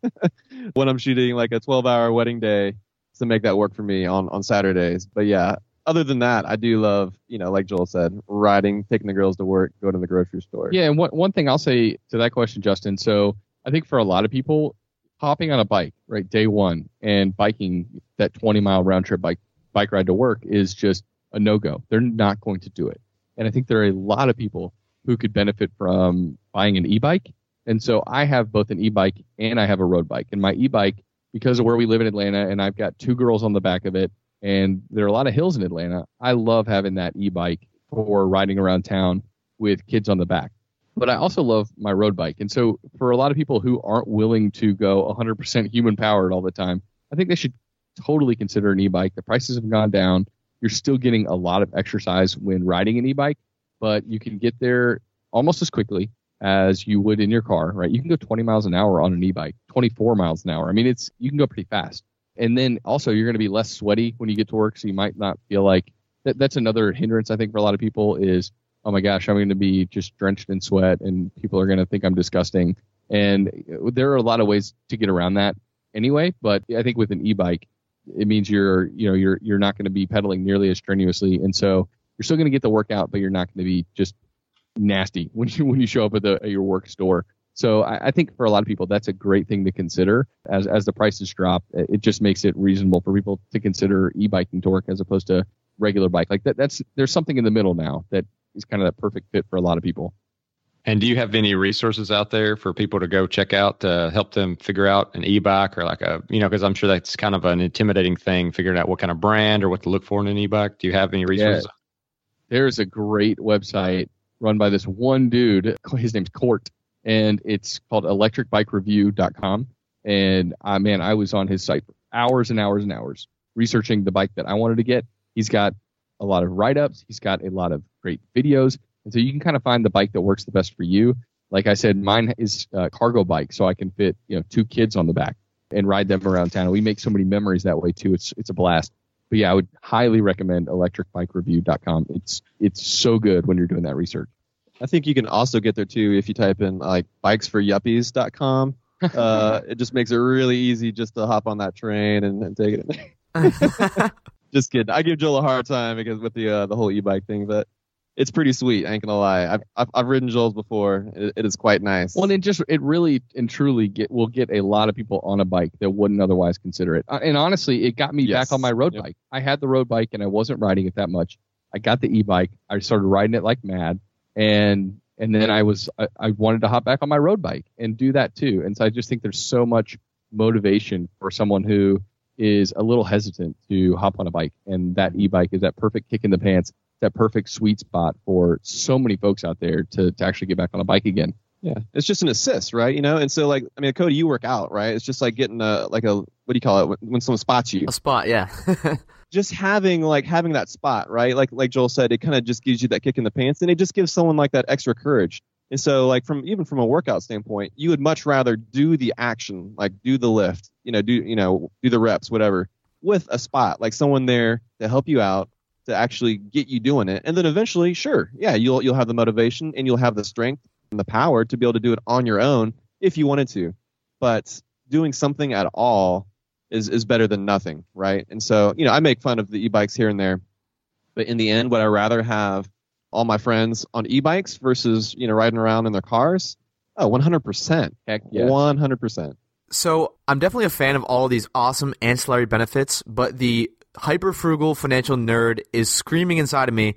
when I'm shooting like a twelve hour wedding day to make that work for me on, on Saturdays. But yeah, other than that, I do love, you know, like Joel said, riding, taking the girls to work, go to the grocery store. Yeah. And one, one thing I'll say to that question, Justin. So I think for a lot of people, hopping on a bike, right, day one and biking that twenty mile round trip bike, bike ride to work is just a no-go. They're not going to do it. And I think there are a lot of people who could benefit from buying an e-bike. And so I have both an e-bike and I have a road bike. And my e-bike, because of where we live in Atlanta, and I've got two girls on the back of it, and there are a lot of hills in Atlanta, I love having that e-bike for riding around town with kids on the back. But I also love my road bike. And so for a lot of people who aren't willing to go one hundred percent human powered all the time, I think they should totally consider an e-bike. The prices have gone down. You're still getting a lot of exercise when riding an e-bike, but you can get there almost as quickly as you would in your car, right? You can go twenty miles an hour on an e-bike, twenty-four miles an hour. I mean, it's you can go pretty fast. And then also you're going to be less sweaty when you get to work, so you might not feel like that. That's another hindrance, I think, for a lot of people is, oh my gosh, I'm going to be just drenched in sweat and people are going to think I'm disgusting. And there are a lot of ways to get around that anyway. But I think with an e-bike, it means you're, you know, you're, you're not going to be pedaling nearly as strenuously. And so you're still going to get the workout, but you're not going to be just nasty when you, when you show up at, the, at your work store. So I, I think for a lot of people, that's a great thing to consider. As, as the prices drop, it just makes it reasonable for people to consider e-biking to work as opposed to regular bike. Like that, that's, there's something in the middle now that is kind of that perfect fit for a lot of people. And do you have any resources out there for people to go check out to help them figure out an e-bike or like a, you know, because I'm sure that's kind of an intimidating thing, figuring out what kind of brand or what to look for in an e-bike. Do you have any resources? Yeah. There's a great website run by this one dude. His name's Court, and it's called electric bike review dot com. And uh, man, I was on his site for hours and hours and hours researching the bike that I wanted to get. He's got a lot of write-ups. He's got a lot of great videos. And so you can kind of find the bike that works the best for you. Like I said, mine is a cargo bike, so I can fit, you know, two kids on the back and ride them around town. We make so many memories that way too. It's it's a blast. But yeah, I would highly recommend electric bike review dot com. It's it's so good when you're doing that research. I think you can also get there too if you type in like bikes for yuppies dot com. Uh, it just makes it really easy just to hop on that train and, and take it. Just kidding. I give Joel a hard time because with the uh, the whole e-bike thing, but it's pretty sweet. I ain't gonna lie. I've I've, I've ridden Joel's before. It, it is quite nice. Well, it just it really and truly get will get a lot of people on a bike that wouldn't otherwise consider it. And honestly, it got me Yes. back on my road Yep. bike. I had the road bike and I wasn't riding it that much. I got the e-bike. I started riding it like mad, and and then I was I, I wanted to hop back on my road bike and do that too. And so I just think there's so much motivation for someone who is a little hesitant to hop on a bike, and that e-bike is that perfect kick in the pants, that perfect sweet spot for so many folks out there to, to actually get back on a bike again. Yeah, it's just an assist, right? You know, and so like, I mean, Cody, you work out, right? It's just like getting a like a what do you call it when, when someone spots you? A spot, yeah. Just having like having that spot, right? Like like Joel said, it kind of just gives you that kick in the pants, and it just gives someone like that extra courage. And so like from even from a workout standpoint, you would much rather do the action, like do the lift, you know, do you know do the reps, whatever, with a spot, like someone there to help you out, to actually get you doing it. And then eventually, sure, yeah, you'll you'll have the motivation and you'll have the strength and the power to be able to do it on your own if you wanted to. But doing something at all is is better than nothing, right? And so, you know, I make fun of the e-bikes here and there, but in the end, would I rather have all my friends on e-bikes versus, you know, riding around in their cars? Oh, one hundred percent. Heck yes. one hundred percent. So I'm definitely a fan of all of these awesome ancillary benefits, but the hyper-frugal financial nerd is screaming inside of me,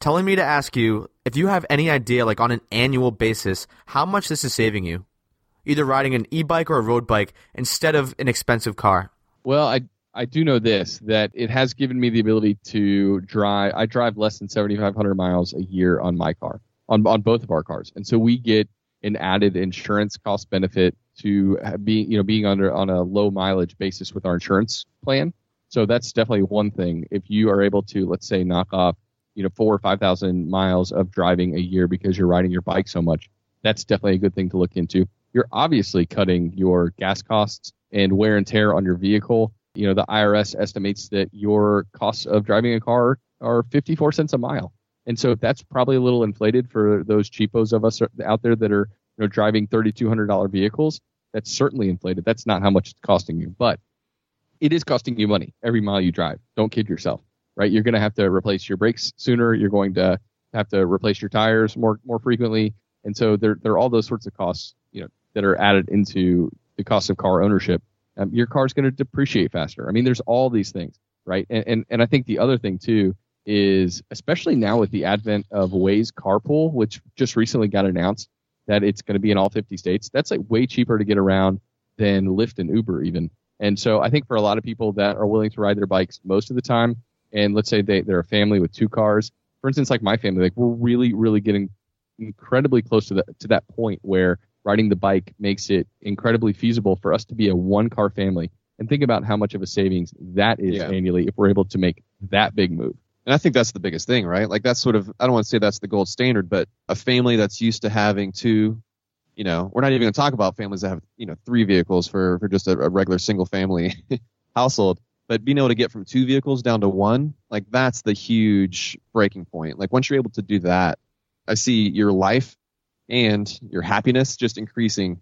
telling me to ask you if you have any idea, like on an annual basis, how much this is saving you, either riding an e-bike or a road bike instead of an expensive car. Well, I I do know this, that it has given me the ability to drive. I drive less than seventy-five hundred miles a year on my car, on on both of our cars, and so we get an added insurance cost benefit to being, you know, being under on a low mileage basis with our insurance plan. So that's definitely one thing. If you are able to, let's say, knock off, you know, four or five thousand miles of driving a year because you're riding your bike so much, that's definitely a good thing to look into. You're obviously cutting your gas costs and wear and tear on your vehicle. You know, the I R S estimates that your costs of driving a car are fifty-four cents a mile. And so that's probably a little inflated for those cheapos of us out there that are, you know, driving thirty-two hundred dollars vehicles. That's certainly inflated. That's not how much it's costing you, but it is costing you money every mile you drive. Don't kid yourself, right? You're going to have to replace your brakes sooner. You're going to have to replace your tires more more frequently. And so there, there are all those sorts of costs, you know, that are added into the cost of car ownership. Um, your car's going to depreciate faster. I mean, there's all these things, right? And, and and I think the other thing too is, especially now with the advent of Waze Carpool, which just recently got announced that it's going to be in all fifty states. That's like way cheaper to get around than Lyft and Uber even. And so I think for a lot of people that are willing to ride their bikes most of the time, and let's say they, they're a family with two cars, for instance, like my family, like we're really, really getting incredibly close to that to that point where riding the bike makes it incredibly feasible for us to be a one-car family. And think about how much of a savings that is yeah. annually if we're able to make that big move. And I think that's the biggest thing, right? Like that's sort of, I don't want to say that's the gold standard, but a family that's used to having two, you know, we're not even going to talk about families that have, you know, three vehicles for, for just a, a regular single family household, but being able to get from two vehicles down to one, like that's the huge breaking point. Like once you're able to do that, I see your life and your happiness just increasing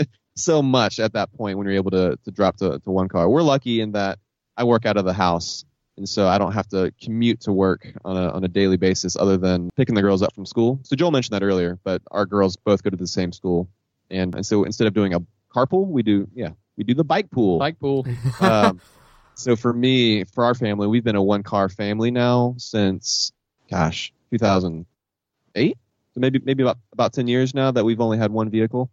so much at that point when you're able to, to drop to, to one car. We're lucky in that I work out of the house, and so I don't have to commute to work on a on a daily basis other than picking the girls up from school. So Joel mentioned that earlier, but our girls both go to the same school. And, and so instead of doing a carpool, we do, yeah, we do the bike pool. Bike pool. um, so for me, for our family, we've been a one-car family now since, gosh, two thousand eight? So maybe maybe about, about ten years now that we've only had one vehicle.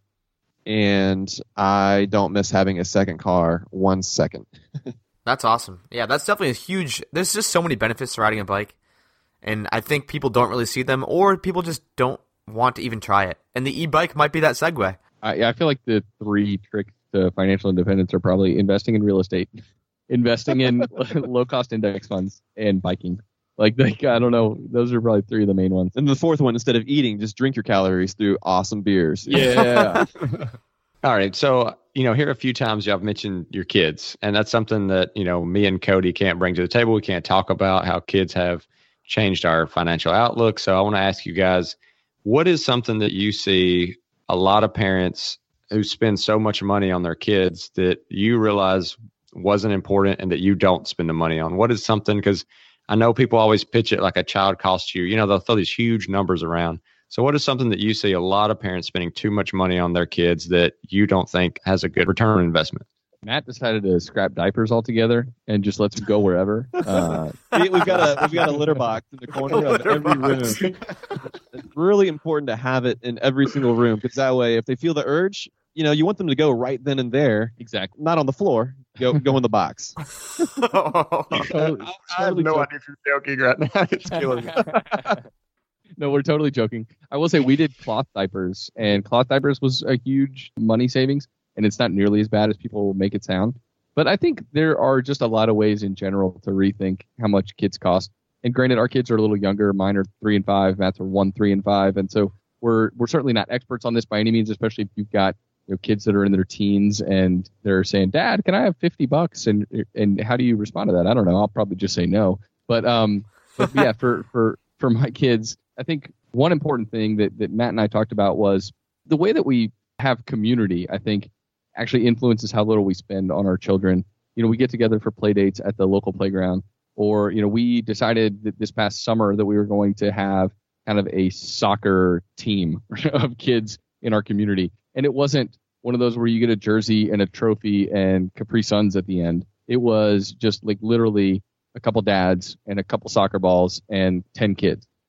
And I don't miss having a second car one second. That's awesome. Yeah, that's definitely a huge – there's just so many benefits to riding a bike. And I think people don't really see them, or people just don't want to even try it. And the e-bike might be that segue. I, I feel like the three tricks to financial independence are probably investing in real estate, investing in low-cost index funds, and biking. Like, like, I don't know. Those are probably three of the main ones. And the fourth one, instead of eating, just drink your calories through awesome beers. Yeah. All right. So, you know, here a few times y'all have mentioned your kids, and that's something that, you know, me and Cody can't bring to the table. We can't talk about how kids have changed our financial outlook. So I want to ask you guys, what is something that you see a lot of parents who spend so much money on their kids that you realize wasn't important and that you don't spend the money on? What is something, because I know people always pitch it like a child costs you, you know, they'll throw these huge numbers around. So what is something that you see a lot of parents spending too much money on their kids that you don't think has a good return on investment? Matt decided to scrap diapers altogether and just lets them go wherever. Uh, we, we've got a we've got a litter box in the corner of every room. It's really important to have it in every single room, because that way, if they feel the urge, you know, you want them to go right then and there. Exactly. Not on the floor. Go go in the box. Totally, I have no idea if you're joking right now. It's killing me. No, we're totally joking. I will say we did cloth diapers, and cloth diapers was a huge money savings, and it's not nearly as bad as people make it sound. But I think there are just a lot of ways in general to rethink how much kids cost. And granted, our kids are a little younger. Mine are three and five. Matt's are one, three, and five. And so we're we're certainly not experts on this by any means, especially if you've got, you know, kids that are in their teens and they're saying, "Dad, can I have fifty bucks?" And and how do you respond to that? I don't know. I'll probably just say no. But um, but yeah, for for for my kids, I think one important thing that, that Matt and I talked about was the way that we have community, I think, actually influences how little we spend on our children. You know, we get together for play dates at the local playground, or, you know, we decided that this past summer that we were going to have kind of a soccer team of kids in our community. And it wasn't one of those where you get a jersey and a trophy and Capri Suns at the end. It was just like literally a couple dads and a couple soccer balls and ten kids.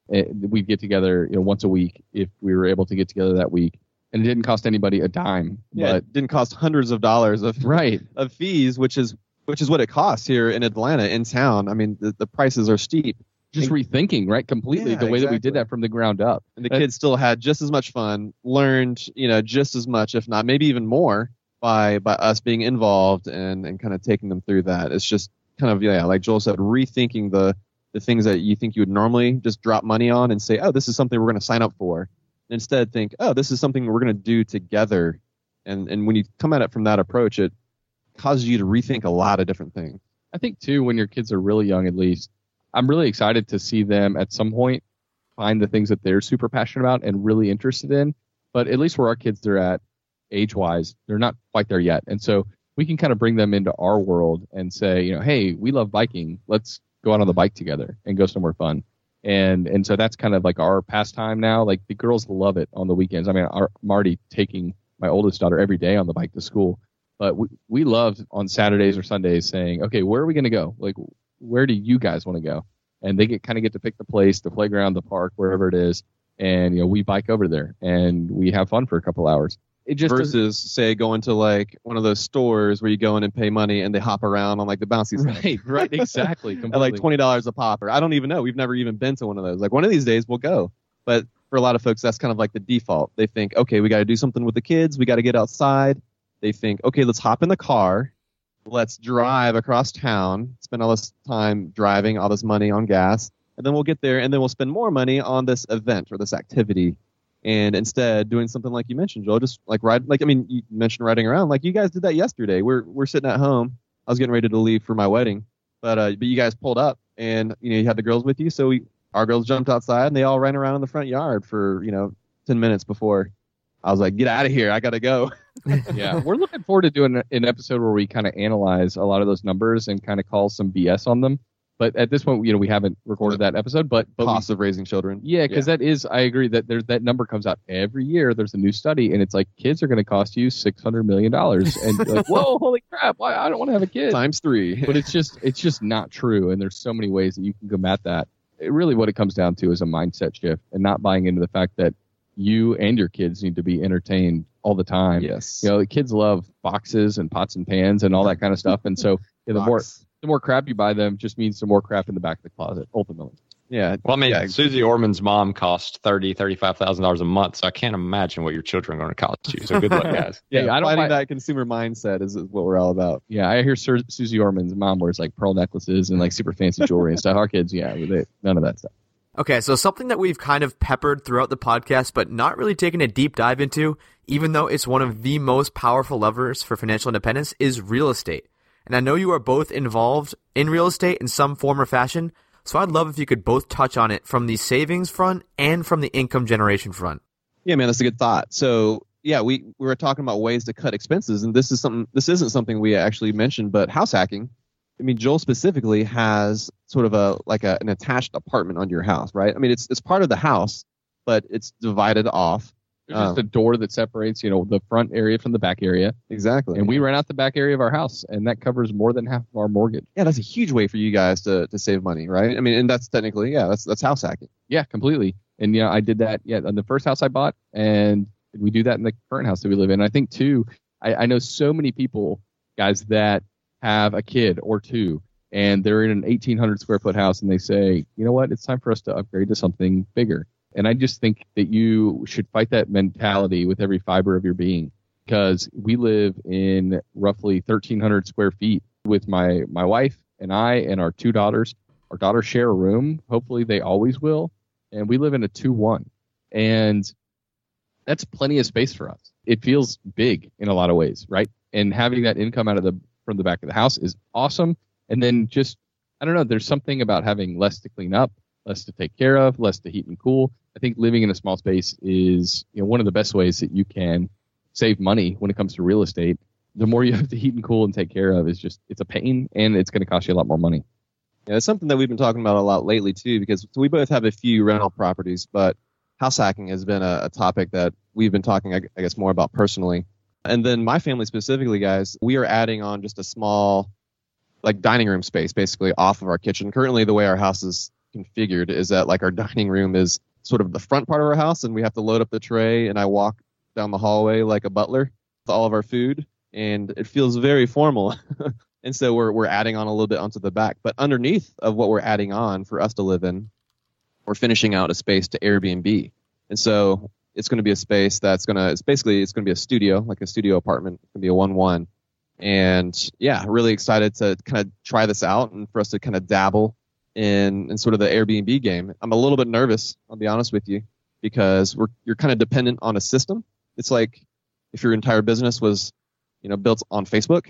It, we'd get together, you know, once a week if we were able to get together that week, and it didn't cost anybody a dime. Yeah, but it didn't cost hundreds of dollars of right of fees, which is which is what it costs here in Atlanta, in town. I mean, the, the prices are steep. Just and, rethinking, right, completely yeah, the way exactly. that we did that from the ground up. And the That, kids still had just as much fun, learned, you know, just as much, if not maybe even more, by by us being involved and, and kind of taking them through that. It's just kind of, yeah, like Joel said, rethinking the the things that you think you would normally just drop money on and say, oh, this is something we're going to sign up for. Instead, think, oh, this is something we're going to do together. And and when you come at it from that approach, it causes you to rethink a lot of different things. I think, too, when your kids are really young, at least, I'm really excited to see them at some point find the things that they're super passionate about and really interested in. But at least where our kids are at, age-wise, they're not quite there yet. And so we can kind of bring them into our world and say, you know, hey, we love biking. Let's go out on the bike together and go somewhere fun. And and so that's kind of like our pastime now. Like the girls love it on the weekends. I mean, our, I'm already taking my oldest daughter every day on the bike to school. But we, we love on Saturdays or Sundays saying, okay, where are we going to go? Like, where do you guys want to go? And they get kind of get to pick the place, the playground, the park, wherever it is. And, you know, we bike over there and we have fun for a couple hours. It just versus say going to like one of those stores where you go in and pay money and they hop around on like the bouncy stuff. Right, right, exactly. At like twenty dollars a pop, or I don't even know. We've never even been to one of those. Like one of these days we'll go. But for a lot of folks, that's kind of like the default. They think, okay, we got to do something with the kids. We got to get outside. They think, okay, let's hop in the car. Let's drive across town, spend all this time driving, all this money on gas, and then we'll get there and then we'll spend more money on this event or this activity. And instead doing something like you mentioned, Joel, just like ride, like, I mean, you mentioned riding around, like you guys did that yesterday. We're, we're sitting at home. I was getting ready to leave for my wedding, but, uh, but you guys pulled up and, you know, you had the girls with you. So we, our girls jumped outside and they all ran around in the front yard for, you know, ten minutes before I was like, get out of here. I got to go. Yeah. We're looking forward to doing an episode where we kind of analyze a lot of those numbers and kind of call some B S on them. But at this point, you know, we haven't recorded that episode, but, but cost of raising children. Yeah, because yeah. that is, I agree that there's that number comes out every year. There's a new study, and it's like kids are going to cost you six hundred million dollars, and you're like, whoa, holy crap! Why I don't want to have a kid times three. But it's just, it's just not true, and there's so many ways that you can combat that. It really, what it comes down to is a mindset shift, and not buying into the fact that you and your kids need to be entertained all the time. Yes, you know, the kids love boxes and pots and pans and all that kind of stuff, and so yeah, the Box. more. The more crap you buy them just means some more crap in the back of the closet, ultimately. Yeah. Well, I mean, yeah. Susie Orman's mom cost thirty thousand dollars, thirty-five thousand dollars a month, so I can't imagine what your children are going to cost you. So good luck, guys. yeah, hey, I don't finding buy- that consumer mindset is, is what we're all about. Yeah, I hear Sur- Susie Orman's mom wears like pearl necklaces and like super fancy jewelry and stuff. Our kids, yeah, they, none of that stuff. Okay, so something that we've kind of peppered throughout the podcast, but not really taken a deep dive into, even though it's one of the most powerful levers for financial independence, is real estate. And I know you are both involved in real estate in some form or fashion, so I'd love if you could both touch on it from the savings front and from the income generation front. Yeah, man, that's a good thought. So, yeah, we, we were talking about ways to cut expenses, and this is something. This isn't something we actually mentioned, but house hacking. I mean, Joel specifically has sort of a like a, an attached apartment on your house, right? I mean, it's it's part of the house, but it's divided off. There's just a door that separates, you know, the front area from the back area. Exactly. And we rent out the back area of our house, and that covers more than half of our mortgage. Yeah, that's a huge way for you guys to, to save money, right? I mean, and that's technically, yeah, that's that's house hacking. Yeah, completely. And, you know, I did that, yeah, on the first house I bought, and we do that in the current house that we live in. I think, too, I, I know so many people, guys, that have a kid or two, and they're in an eighteen hundred square foot house, and they say, you know what, it's time for us to upgrade to something bigger. And I just think that you should fight that mentality with every fiber of your being, because we live in roughly thirteen hundred square feet with my, my wife and I and our two daughters. Our daughters share a room. Hopefully they always will. And we live in a two one. And that's plenty of space for us. It feels big in a lot of ways, right? And having that income out of the from the back of the house is awesome. And then just, I don't know, there's something about having less to clean up, less to take care of, less to heat and cool. I think living in a small space is, you know, one of the best ways that you can save money when it comes to real estate. The more you have to heat and cool and take care of is just, it's a pain, and it's going to cost you a lot more money. Yeah, it's something that we've been talking about a lot lately, too, because we both have a few rental properties, but house hacking has been a, a topic that we've been talking, I, I guess, more about personally. And then my family specifically, guys, we are adding on just a small, like, dining room space, basically, off of our kitchen. Currently, the way our house is configured is that like our dining room is sort of the front part of our house, and we have to load up the tray, and I walk down the hallway like a butler with all of our food, and it feels very formal. And so we're we're adding on a little bit onto the back. But underneath of what we're adding on for us to live in, we're finishing out a space to Airbnb. And so it's going to be a space that's going to, it's basically, it's going to be a studio, like a studio apartment. It's going to be a one one. And yeah, really excited to kind of try this out and for us to kind of dabble in, in sort of the Airbnb game. I'm a little bit nervous, I'll be honest with you, because we're you're kind of dependent on a system. It's like if your entire business was, you know, built on Facebook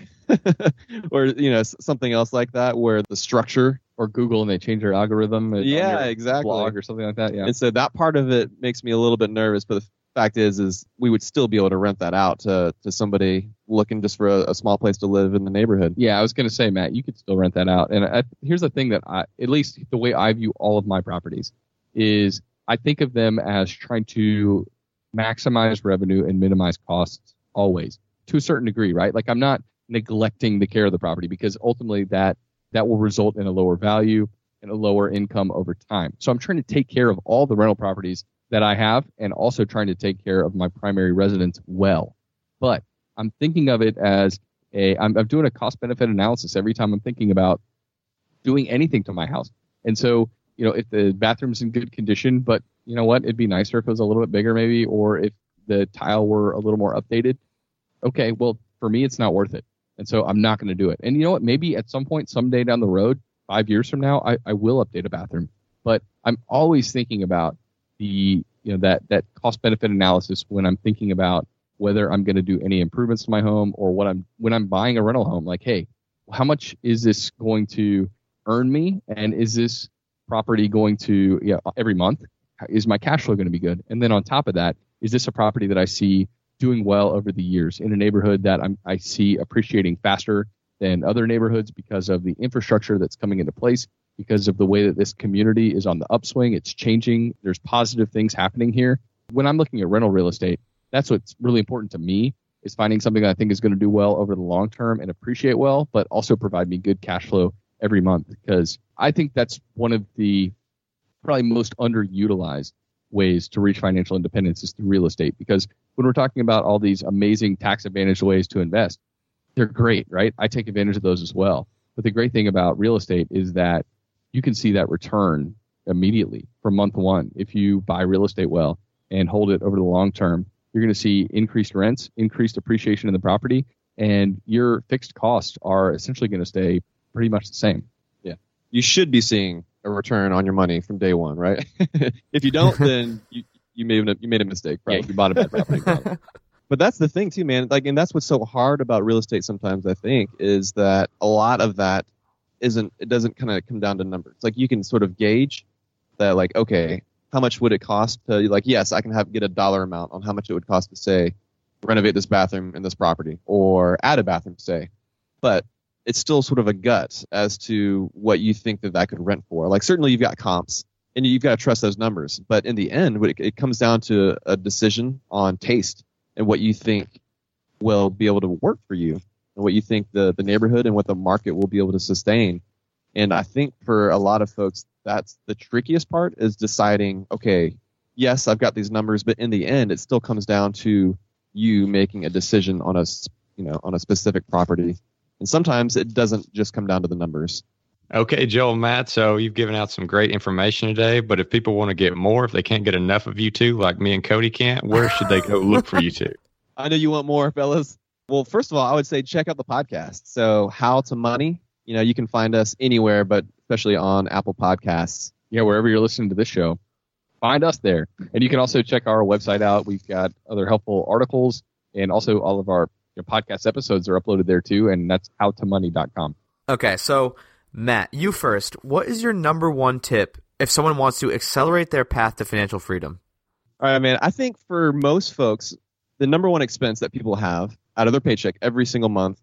or, you know, something else like that where the structure or Google and they change their algorithm. Yeah, exactly. Blog or something like that. Yeah. And so that part of it makes me a little bit nervous. But the fact is, is we would still be able to rent that out to, to somebody looking just for a, a small place to live in the neighborhood. Yeah, I was going to say, Matt, you could still rent that out. And I, here's the thing that I, at least the way I view all of my properties is I think of them as trying to maximize revenue and minimize costs always to a certain degree, right? Like I'm not neglecting the care of the property because ultimately that that will result in a lower value and a lower income over time. So I'm trying to take care of all the rental properties that I have and also trying to take care of my primary residence well. But I'm thinking of it as a, I'm, I'm doing a cost benefit analysis every time I'm thinking about doing anything to my house. And so, you know, if the bathroom's in good condition, but you know what, it'd be nicer if it was a little bit bigger maybe, or if the tile were a little more updated. Okay, well, for me, it's not worth it. And so I'm not going to do it. And you know what? Maybe at some point, someday down the road, five years from now, I, I will update a bathroom. But I'm always thinking about the, you know, that, that cost benefit analysis when I'm thinking about whether I'm going to do any improvements to my home or what I'm, when I'm buying a rental home, like, hey, how much is this going to earn me? And is this property going to, you know, every month, is my cash flow going to be good? And then on top of that, is this a property that I see doing well over the years in a neighborhood that I'm, I see appreciating faster than other neighborhoods because of the infrastructure that's coming into place, because of the way that this community is on the upswing. It's changing. There's positive things happening here. When I'm looking at rental real estate, that's what's really important to me, is finding something that I think is going to do well over the long term and appreciate well, but also provide me good cash flow every month, because I think that's one of the probably most underutilized ways to reach financial independence is through real estate. Because when we're talking about all these amazing tax advantage ways to invest, they're great, right? I take advantage of those as well. But the great thing about real estate is that you can see that return immediately from month one. If you buy real estate well and hold it over the long term, you're going to see increased rents, increased appreciation in the property, and your fixed costs are essentially going to stay pretty much the same. Yeah. You should be seeing a return on your money from day one, right? If you don't, then you, you made a, you made a mistake. Probably. Yeah, you bought a bad property. But that's the thing too, man. Like, and that's what's so hard about real estate sometimes, I think, is that a lot of that isn't, it doesn't kind of come down to numbers. Like, you can sort of gauge that, like, okay, how much would it cost to, like, yes, I can have get a dollar amount on how much it would cost to, say, renovate this bathroom in this property or add a bathroom, say. But it's still sort of a gut as to what you think that that could rent for. Like, certainly you've got comps and you've got to trust those numbers. But in the end, it, it comes down to a decision on taste and what you think will be able to work for you and what you think the, the neighborhood and what the market will be able to sustain. And I think for a lot of folks, that's the trickiest part, is deciding, okay, yes, I've got these numbers, but in the end, it still comes down to you making a decision on a, you know, on a specific property. And sometimes it doesn't just come down to the numbers. Okay, Joel and Matt, so you've given out some great information today, but if people want to get more, if they can't get enough of you two, like me and Cody can't, where should they go look for you two? I know you want more, fellas. Well, first of all, I would say check out the podcast. So How to Money, you know, you can find us anywhere, but especially on Apple Podcasts. Yeah, wherever you're listening to this show, find us there. And you can also check our website out. We've got other helpful articles, and also all of our you know, podcast episodes are uploaded there too, and that's how to money dot com. Okay, so Matt, you first. What is your number one tip if someone wants to accelerate their path to financial freedom? All right, man. I think for most folks, the number one expense that people have out of their paycheck every single month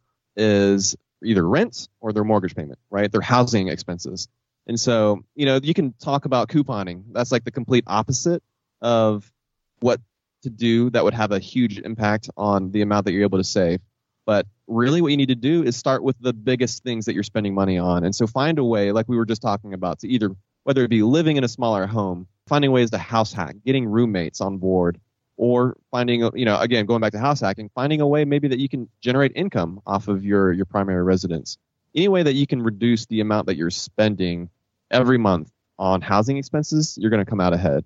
is either rent or their mortgage payment, right? Their housing expenses. And so, you know, you can talk about couponing. That's like the complete opposite of what to do that would have a huge impact on the amount that you're able to save. But really what you need to do is start with the biggest things that you're spending money on. And so find a way, like we were just talking about, to either whether it be living in a smaller home, finding ways to house hack, getting roommates on board, or finding, you know, again, going back to house hacking, finding a way maybe that you can generate income off of your, your primary residence. Any way that you can reduce the amount that you're spending every month on housing expenses, you're going to come out ahead.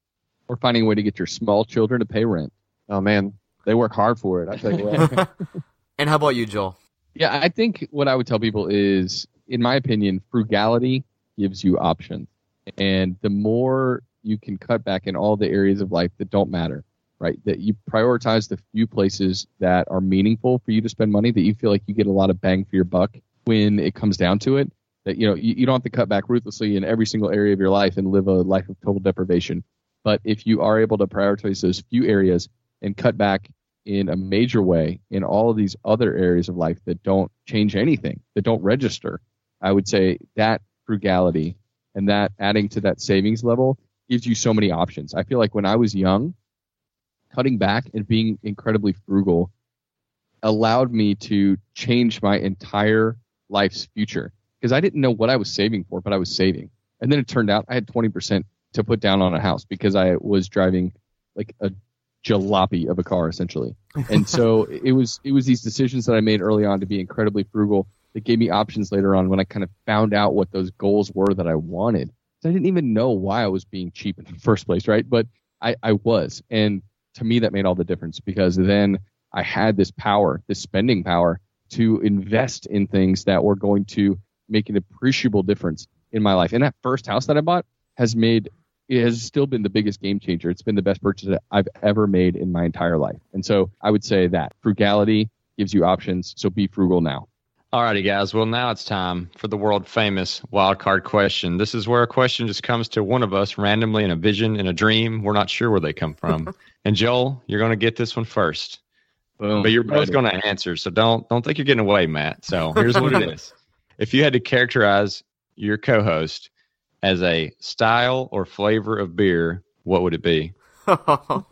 Or finding a way to get your small children to pay rent. Oh, man, they work hard for it. I tell you what. And how about you, Joel? Yeah, I think what I would tell people is, in my opinion, frugality gives you options. And the more you can cut back in all the areas of life that don't matter, right? That you prioritize the few places that are meaningful for you to spend money, that you feel like you get a lot of bang for your buck when it comes down to it. That, you know, you, you don't have to cut back ruthlessly in every single area of your life and live a life of total deprivation. But if you are able to prioritize those few areas and cut back in a major way in all of these other areas of life that don't change anything, that don't register, I would say that frugality and that adding to that savings level gives you so many options. I feel like when I was young, cutting back and being incredibly frugal allowed me to change my entire life's future, because I didn't know what I was saving for, but I was saving. And then it turned out I had twenty percent to put down on a house because I was driving like a jalopy of a car, essentially. And so it was it was these decisions that I made early on to be incredibly frugal that gave me options later on when I kind of found out what those goals were that I wanted. So I didn't even know why I was being cheap in the first place, right? But I, I was. And to me, that made all the difference, because then I had this power, this spending power, to invest in things that were going to make an appreciable difference in my life. And that first house that I bought has made it has still been the biggest game changer. It's been the best purchase that I've ever made in my entire life. And so I would say that frugality gives you options. So be frugal now. All righty, guys. Well, now it's time for the world famous wild card question. This is where a question just comes to one of us randomly in a vision, in a dream. We're not sure where they come from. And Joel, you're going to get this one first. Boom. But you're both Ready. going to answer. So don't don't think you're getting away, Matt. So here's what it is. If you had to characterize your co-host as a style or flavor of beer, what would it be? All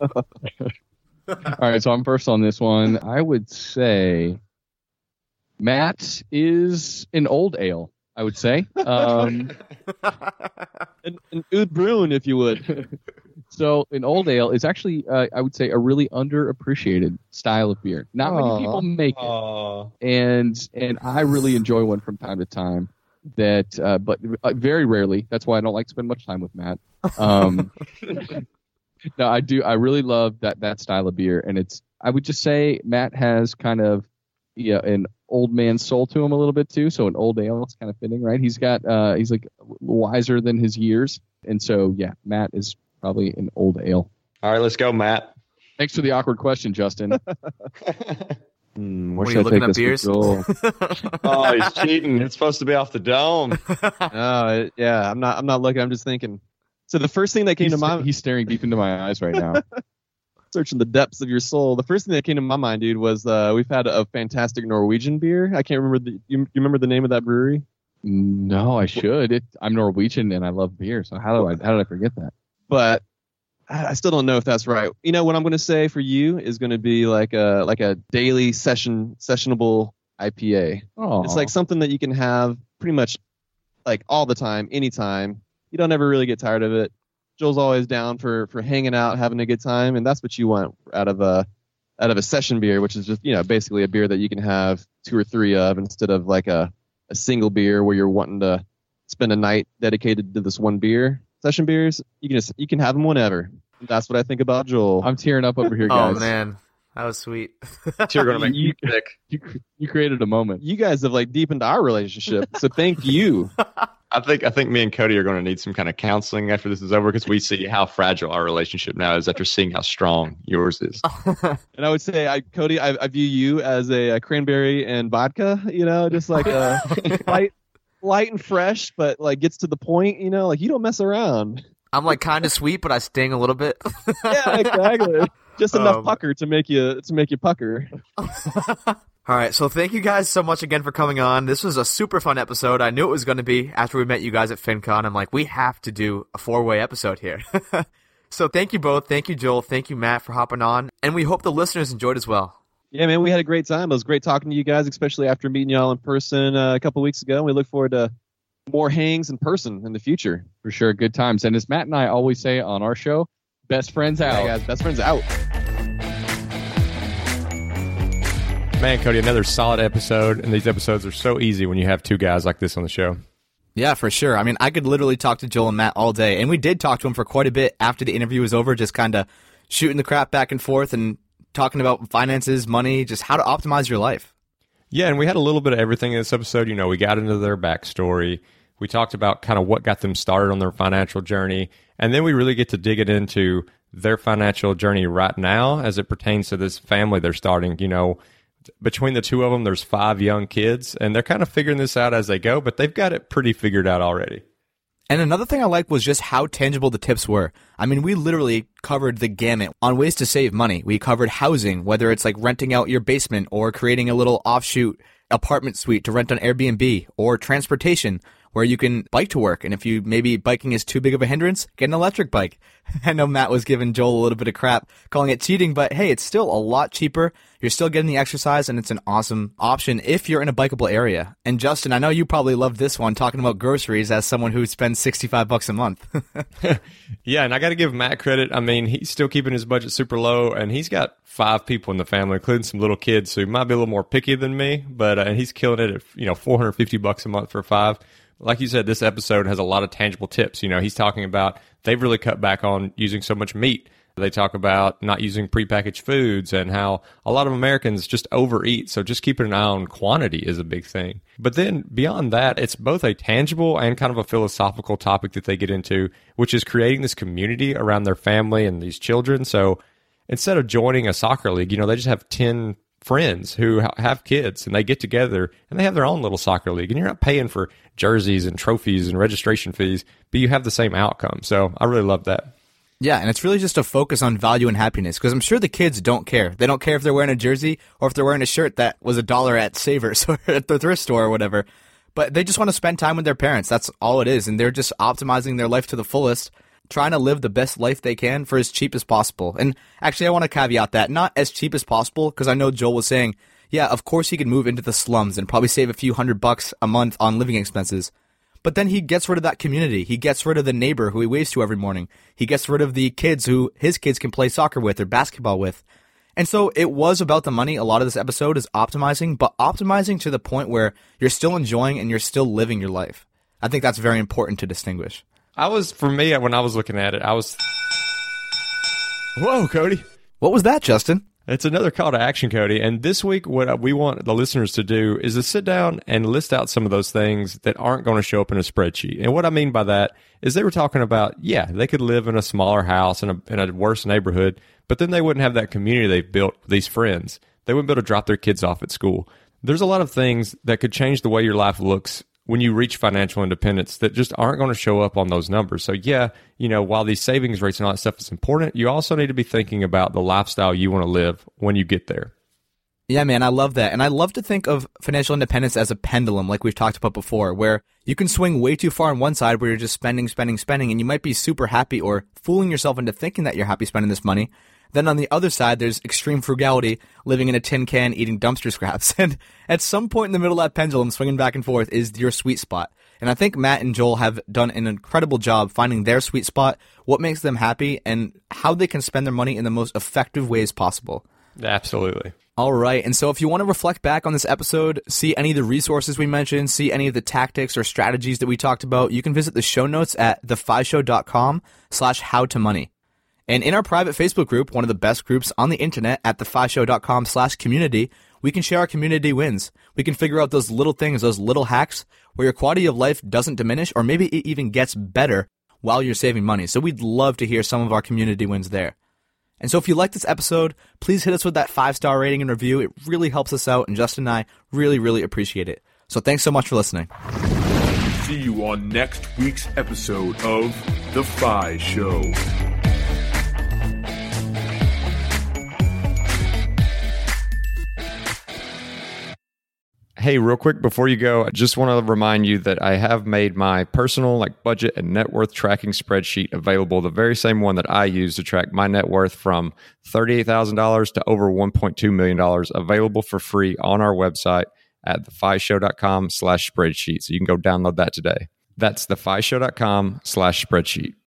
right, so I'm first on this one. I would say Matt is an old ale, I would say. Um, An, an Oud Bruin, if you would. so an old ale is actually, uh, I would say, a really underappreciated style of beer. Not Aw. many people make it, and and I really enjoy one from time to time. That, uh, but uh, very rarely. That's why I don't like to spend much time with Matt. Um, no, I do. I really love that that style of beer, and it's. I would just say Matt has kind of, yeah, an old man soul to him a little bit too. So an old ale, it's kind of fitting, right? He's got, uh, he's like wiser than his years, and so yeah, Matt is probably an old ale. All right, let's go, Matt. Thanks for the awkward question, Justin. Hmm, What where are you should I looking take up this beers? with Joel? Oh, he's cheating. It's supposed to be off the dome. Oh, it- yeah, I'm not. I'm not looking. I'm just thinking. So the first thing that came he's, to my he's staring deep into my eyes right now. searching the depths of your soul. The first thing that came to my mind, dude, was uh, we've had a fantastic Norwegian beer. I can't remember the. You, you remember the name of that brewery? No, I should. It, I'm Norwegian and I love beer, so how do I how did I forget that? But I I still don't know if that's right. You know what I'm going to say for you is going to be like a like a daily session sessionable I P A. Oh, It's like something that you can have pretty much like all the time, anytime. You don't ever really get tired of it. Joel's always down for for hanging out, having a good time, and that's what you want out of a out of a session beer, which is just, you know, basically a beer that you can have two or three of instead of like a, a single beer where you're wanting to spend a night dedicated to this one beer. Session beers, you can just you can have them whenever. That's what I think about Joel. I'm tearing up over here, Oh guys. man, that was sweet. You're going to make you sick. You you created a moment. You guys have like deepened our relationship, so thank you. I think I think me and Cody are going to need some kind of counseling after this is over, because we see how fragile our relationship now is after seeing how strong yours is. And I would say, I, Cody, I, I view you as a, a cranberry and vodka. You know, just like a light, light and fresh, but like gets to the point. You know, like you don't mess around. I'm like kind of sweet, but I sting a little bit. Yeah, exactly. Just enough Um, pucker to make you to make you pucker. All right, so thank you guys so much again for coming on. This was a super fun episode. I knew it was going to be after we met you guys at FinCon. I'm like, we have to do a four-way episode here. So thank you both. Thank you, Joel. Thank you, Matt, for hopping on. And we hope the listeners enjoyed as well. Yeah, man, we had a great time. It was great talking to you guys, especially after meeting y'all in person uh, a couple weeks ago. And we look forward to more hangs in person in the future. For sure, good times. And as Matt and I always say on our show, best friends out. Hey guys, best friends out. Man, Cody, another solid episode. And these episodes are so easy when you have two guys like this on the show. Yeah, for sure. I mean, I could literally talk to Joel and Matt all day. And we did talk to them for quite a bit after the interview was over, just kind of shooting the crap back and forth and talking about finances, money, just how to optimize your life. Yeah, and we had a little bit of everything in this episode. You know, we got into their backstory. We talked about kind of what got them started on their financial journey. And then we really get to dig it into their financial journey right now as it pertains to this family they're starting. You know, between the two of them, there's five young kids, and they're kind of figuring this out as they go, but they've got it pretty figured out already. And another thing I like was just how tangible the tips were. I mean, we literally covered the gamut on ways to save money. We covered housing, whether it's like renting out your basement or creating a little offshoot apartment suite to rent on Airbnb, or transportation, where you can bike to work. And if you maybe biking is too big of a hindrance, get an electric bike. I know Matt was giving Joel a little bit of crap calling it cheating, but hey, it's still a lot cheaper. You're still getting the exercise, and it's an awesome option if you're in a bikeable area. And Justin, I know you probably love this one, talking about groceries as someone who spends sixty-five bucks a month. Yeah, and I got to give Matt credit. I mean, he's still keeping his budget super low, and he's got five people in the family, including some little kids, so he might be a little more picky than me, but uh, and he's killing it at, you know, four hundred fifty bucks a month for five. Like you said, this episode has a lot of tangible tips. You know, he's talking about they've really cut back on using so much meat. They talk about not using prepackaged foods and how a lot of Americans just overeat. So just keeping an eye on quantity is a big thing. But then beyond that, it's both a tangible and kind of a philosophical topic that they get into, which is creating this community around their family and these children. So instead of joining a soccer league, you know, they just have ten friends who ha- have kids, and they get together and they have their own little soccer league, and you're not paying for jerseys and trophies and registration fees, but you have the same outcome. So I really love that. Yeah, and it's really just a focus on value and happiness, because I'm sure the kids don't care. They don't care if they're wearing a jersey or if they're wearing a shirt that was a dollar at Savers or at the thrift store or whatever. But they just want to spend time with their parents. That's all it is. And they're just optimizing their life to the fullest, trying to live the best life they can for as cheap as possible. And actually, I want to caveat that, not as cheap as possible, because I know Joel was saying, yeah, of course he could move into the slums and probably save a few hundred bucks a month on living expenses. But then he gets rid of that community. He gets rid of the neighbor who he waves to every morning. He gets rid of the kids who his kids can play soccer with or basketball with. And so it was about the money. A lot of this episode is optimizing, but optimizing to the point where you're still enjoying and you're still living your life. I think that's very important to distinguish. I was, for me, when I was looking at it, I was, whoa, Cody. What was that, Justin? It's another call to action, Cody. And this week, what we want the listeners to do is to sit down and list out some of those things that aren't going to show up in a spreadsheet. And what I mean by that is they were talking about, yeah, they could live in a smaller house in a, in a worse neighborhood, but then they wouldn't have that community they've built with these friends. They wouldn't be able to drop their kids off at school. There's a lot of things that could change the way your life looks when you reach financial independence that just aren't going to show up on those numbers. So yeah, you know, while these savings rates and all that stuff is important, you also need to be thinking about the lifestyle you want to live when you get there. Yeah, man, I love that. And I love to think of financial independence as a pendulum, like we've talked about before, where you can swing way too far on one side where you're just spending, spending, spending, and you might be super happy or fooling yourself into thinking that you're happy spending this money. Then on the other side, there's extreme frugality, living in a tin can, eating dumpster scraps. And at some point in the middle of that pendulum, swinging back and forth, is your sweet spot. And I think Matt and Joel have done an incredible job finding their sweet spot, what makes them happy, and how they can spend their money in the most effective ways possible. Absolutely. All right. And so if you want to reflect back on this episode, see any of the resources we mentioned, see any of the tactics or strategies that we talked about, you can visit the show notes at thefishow.com slash how to money. And in our private Facebook group, one of the best groups on the internet at thefishow.com slash community, we can share our community wins. We can figure out those little things, those little hacks where your quality of life doesn't diminish, or maybe it even gets better while you're saving money. So we'd love to hear some of our community wins there. And so if you like this episode, please hit us with that five-star rating and review. It really helps us out, and Justin and I really, really appreciate it. So thanks so much for listening. See you on next week's episode of The Fi Show. Hey, real quick before you go, I just want to remind you that I have made my personal like budget and net worth tracking spreadsheet available, the very same one that I use to track my net worth from thirty-eight thousand dollars to over one point two million dollars, available for free on our website at thefishow.com slash spreadsheet. So you can go download that today. That's the fi show dot com slash spreadsheet.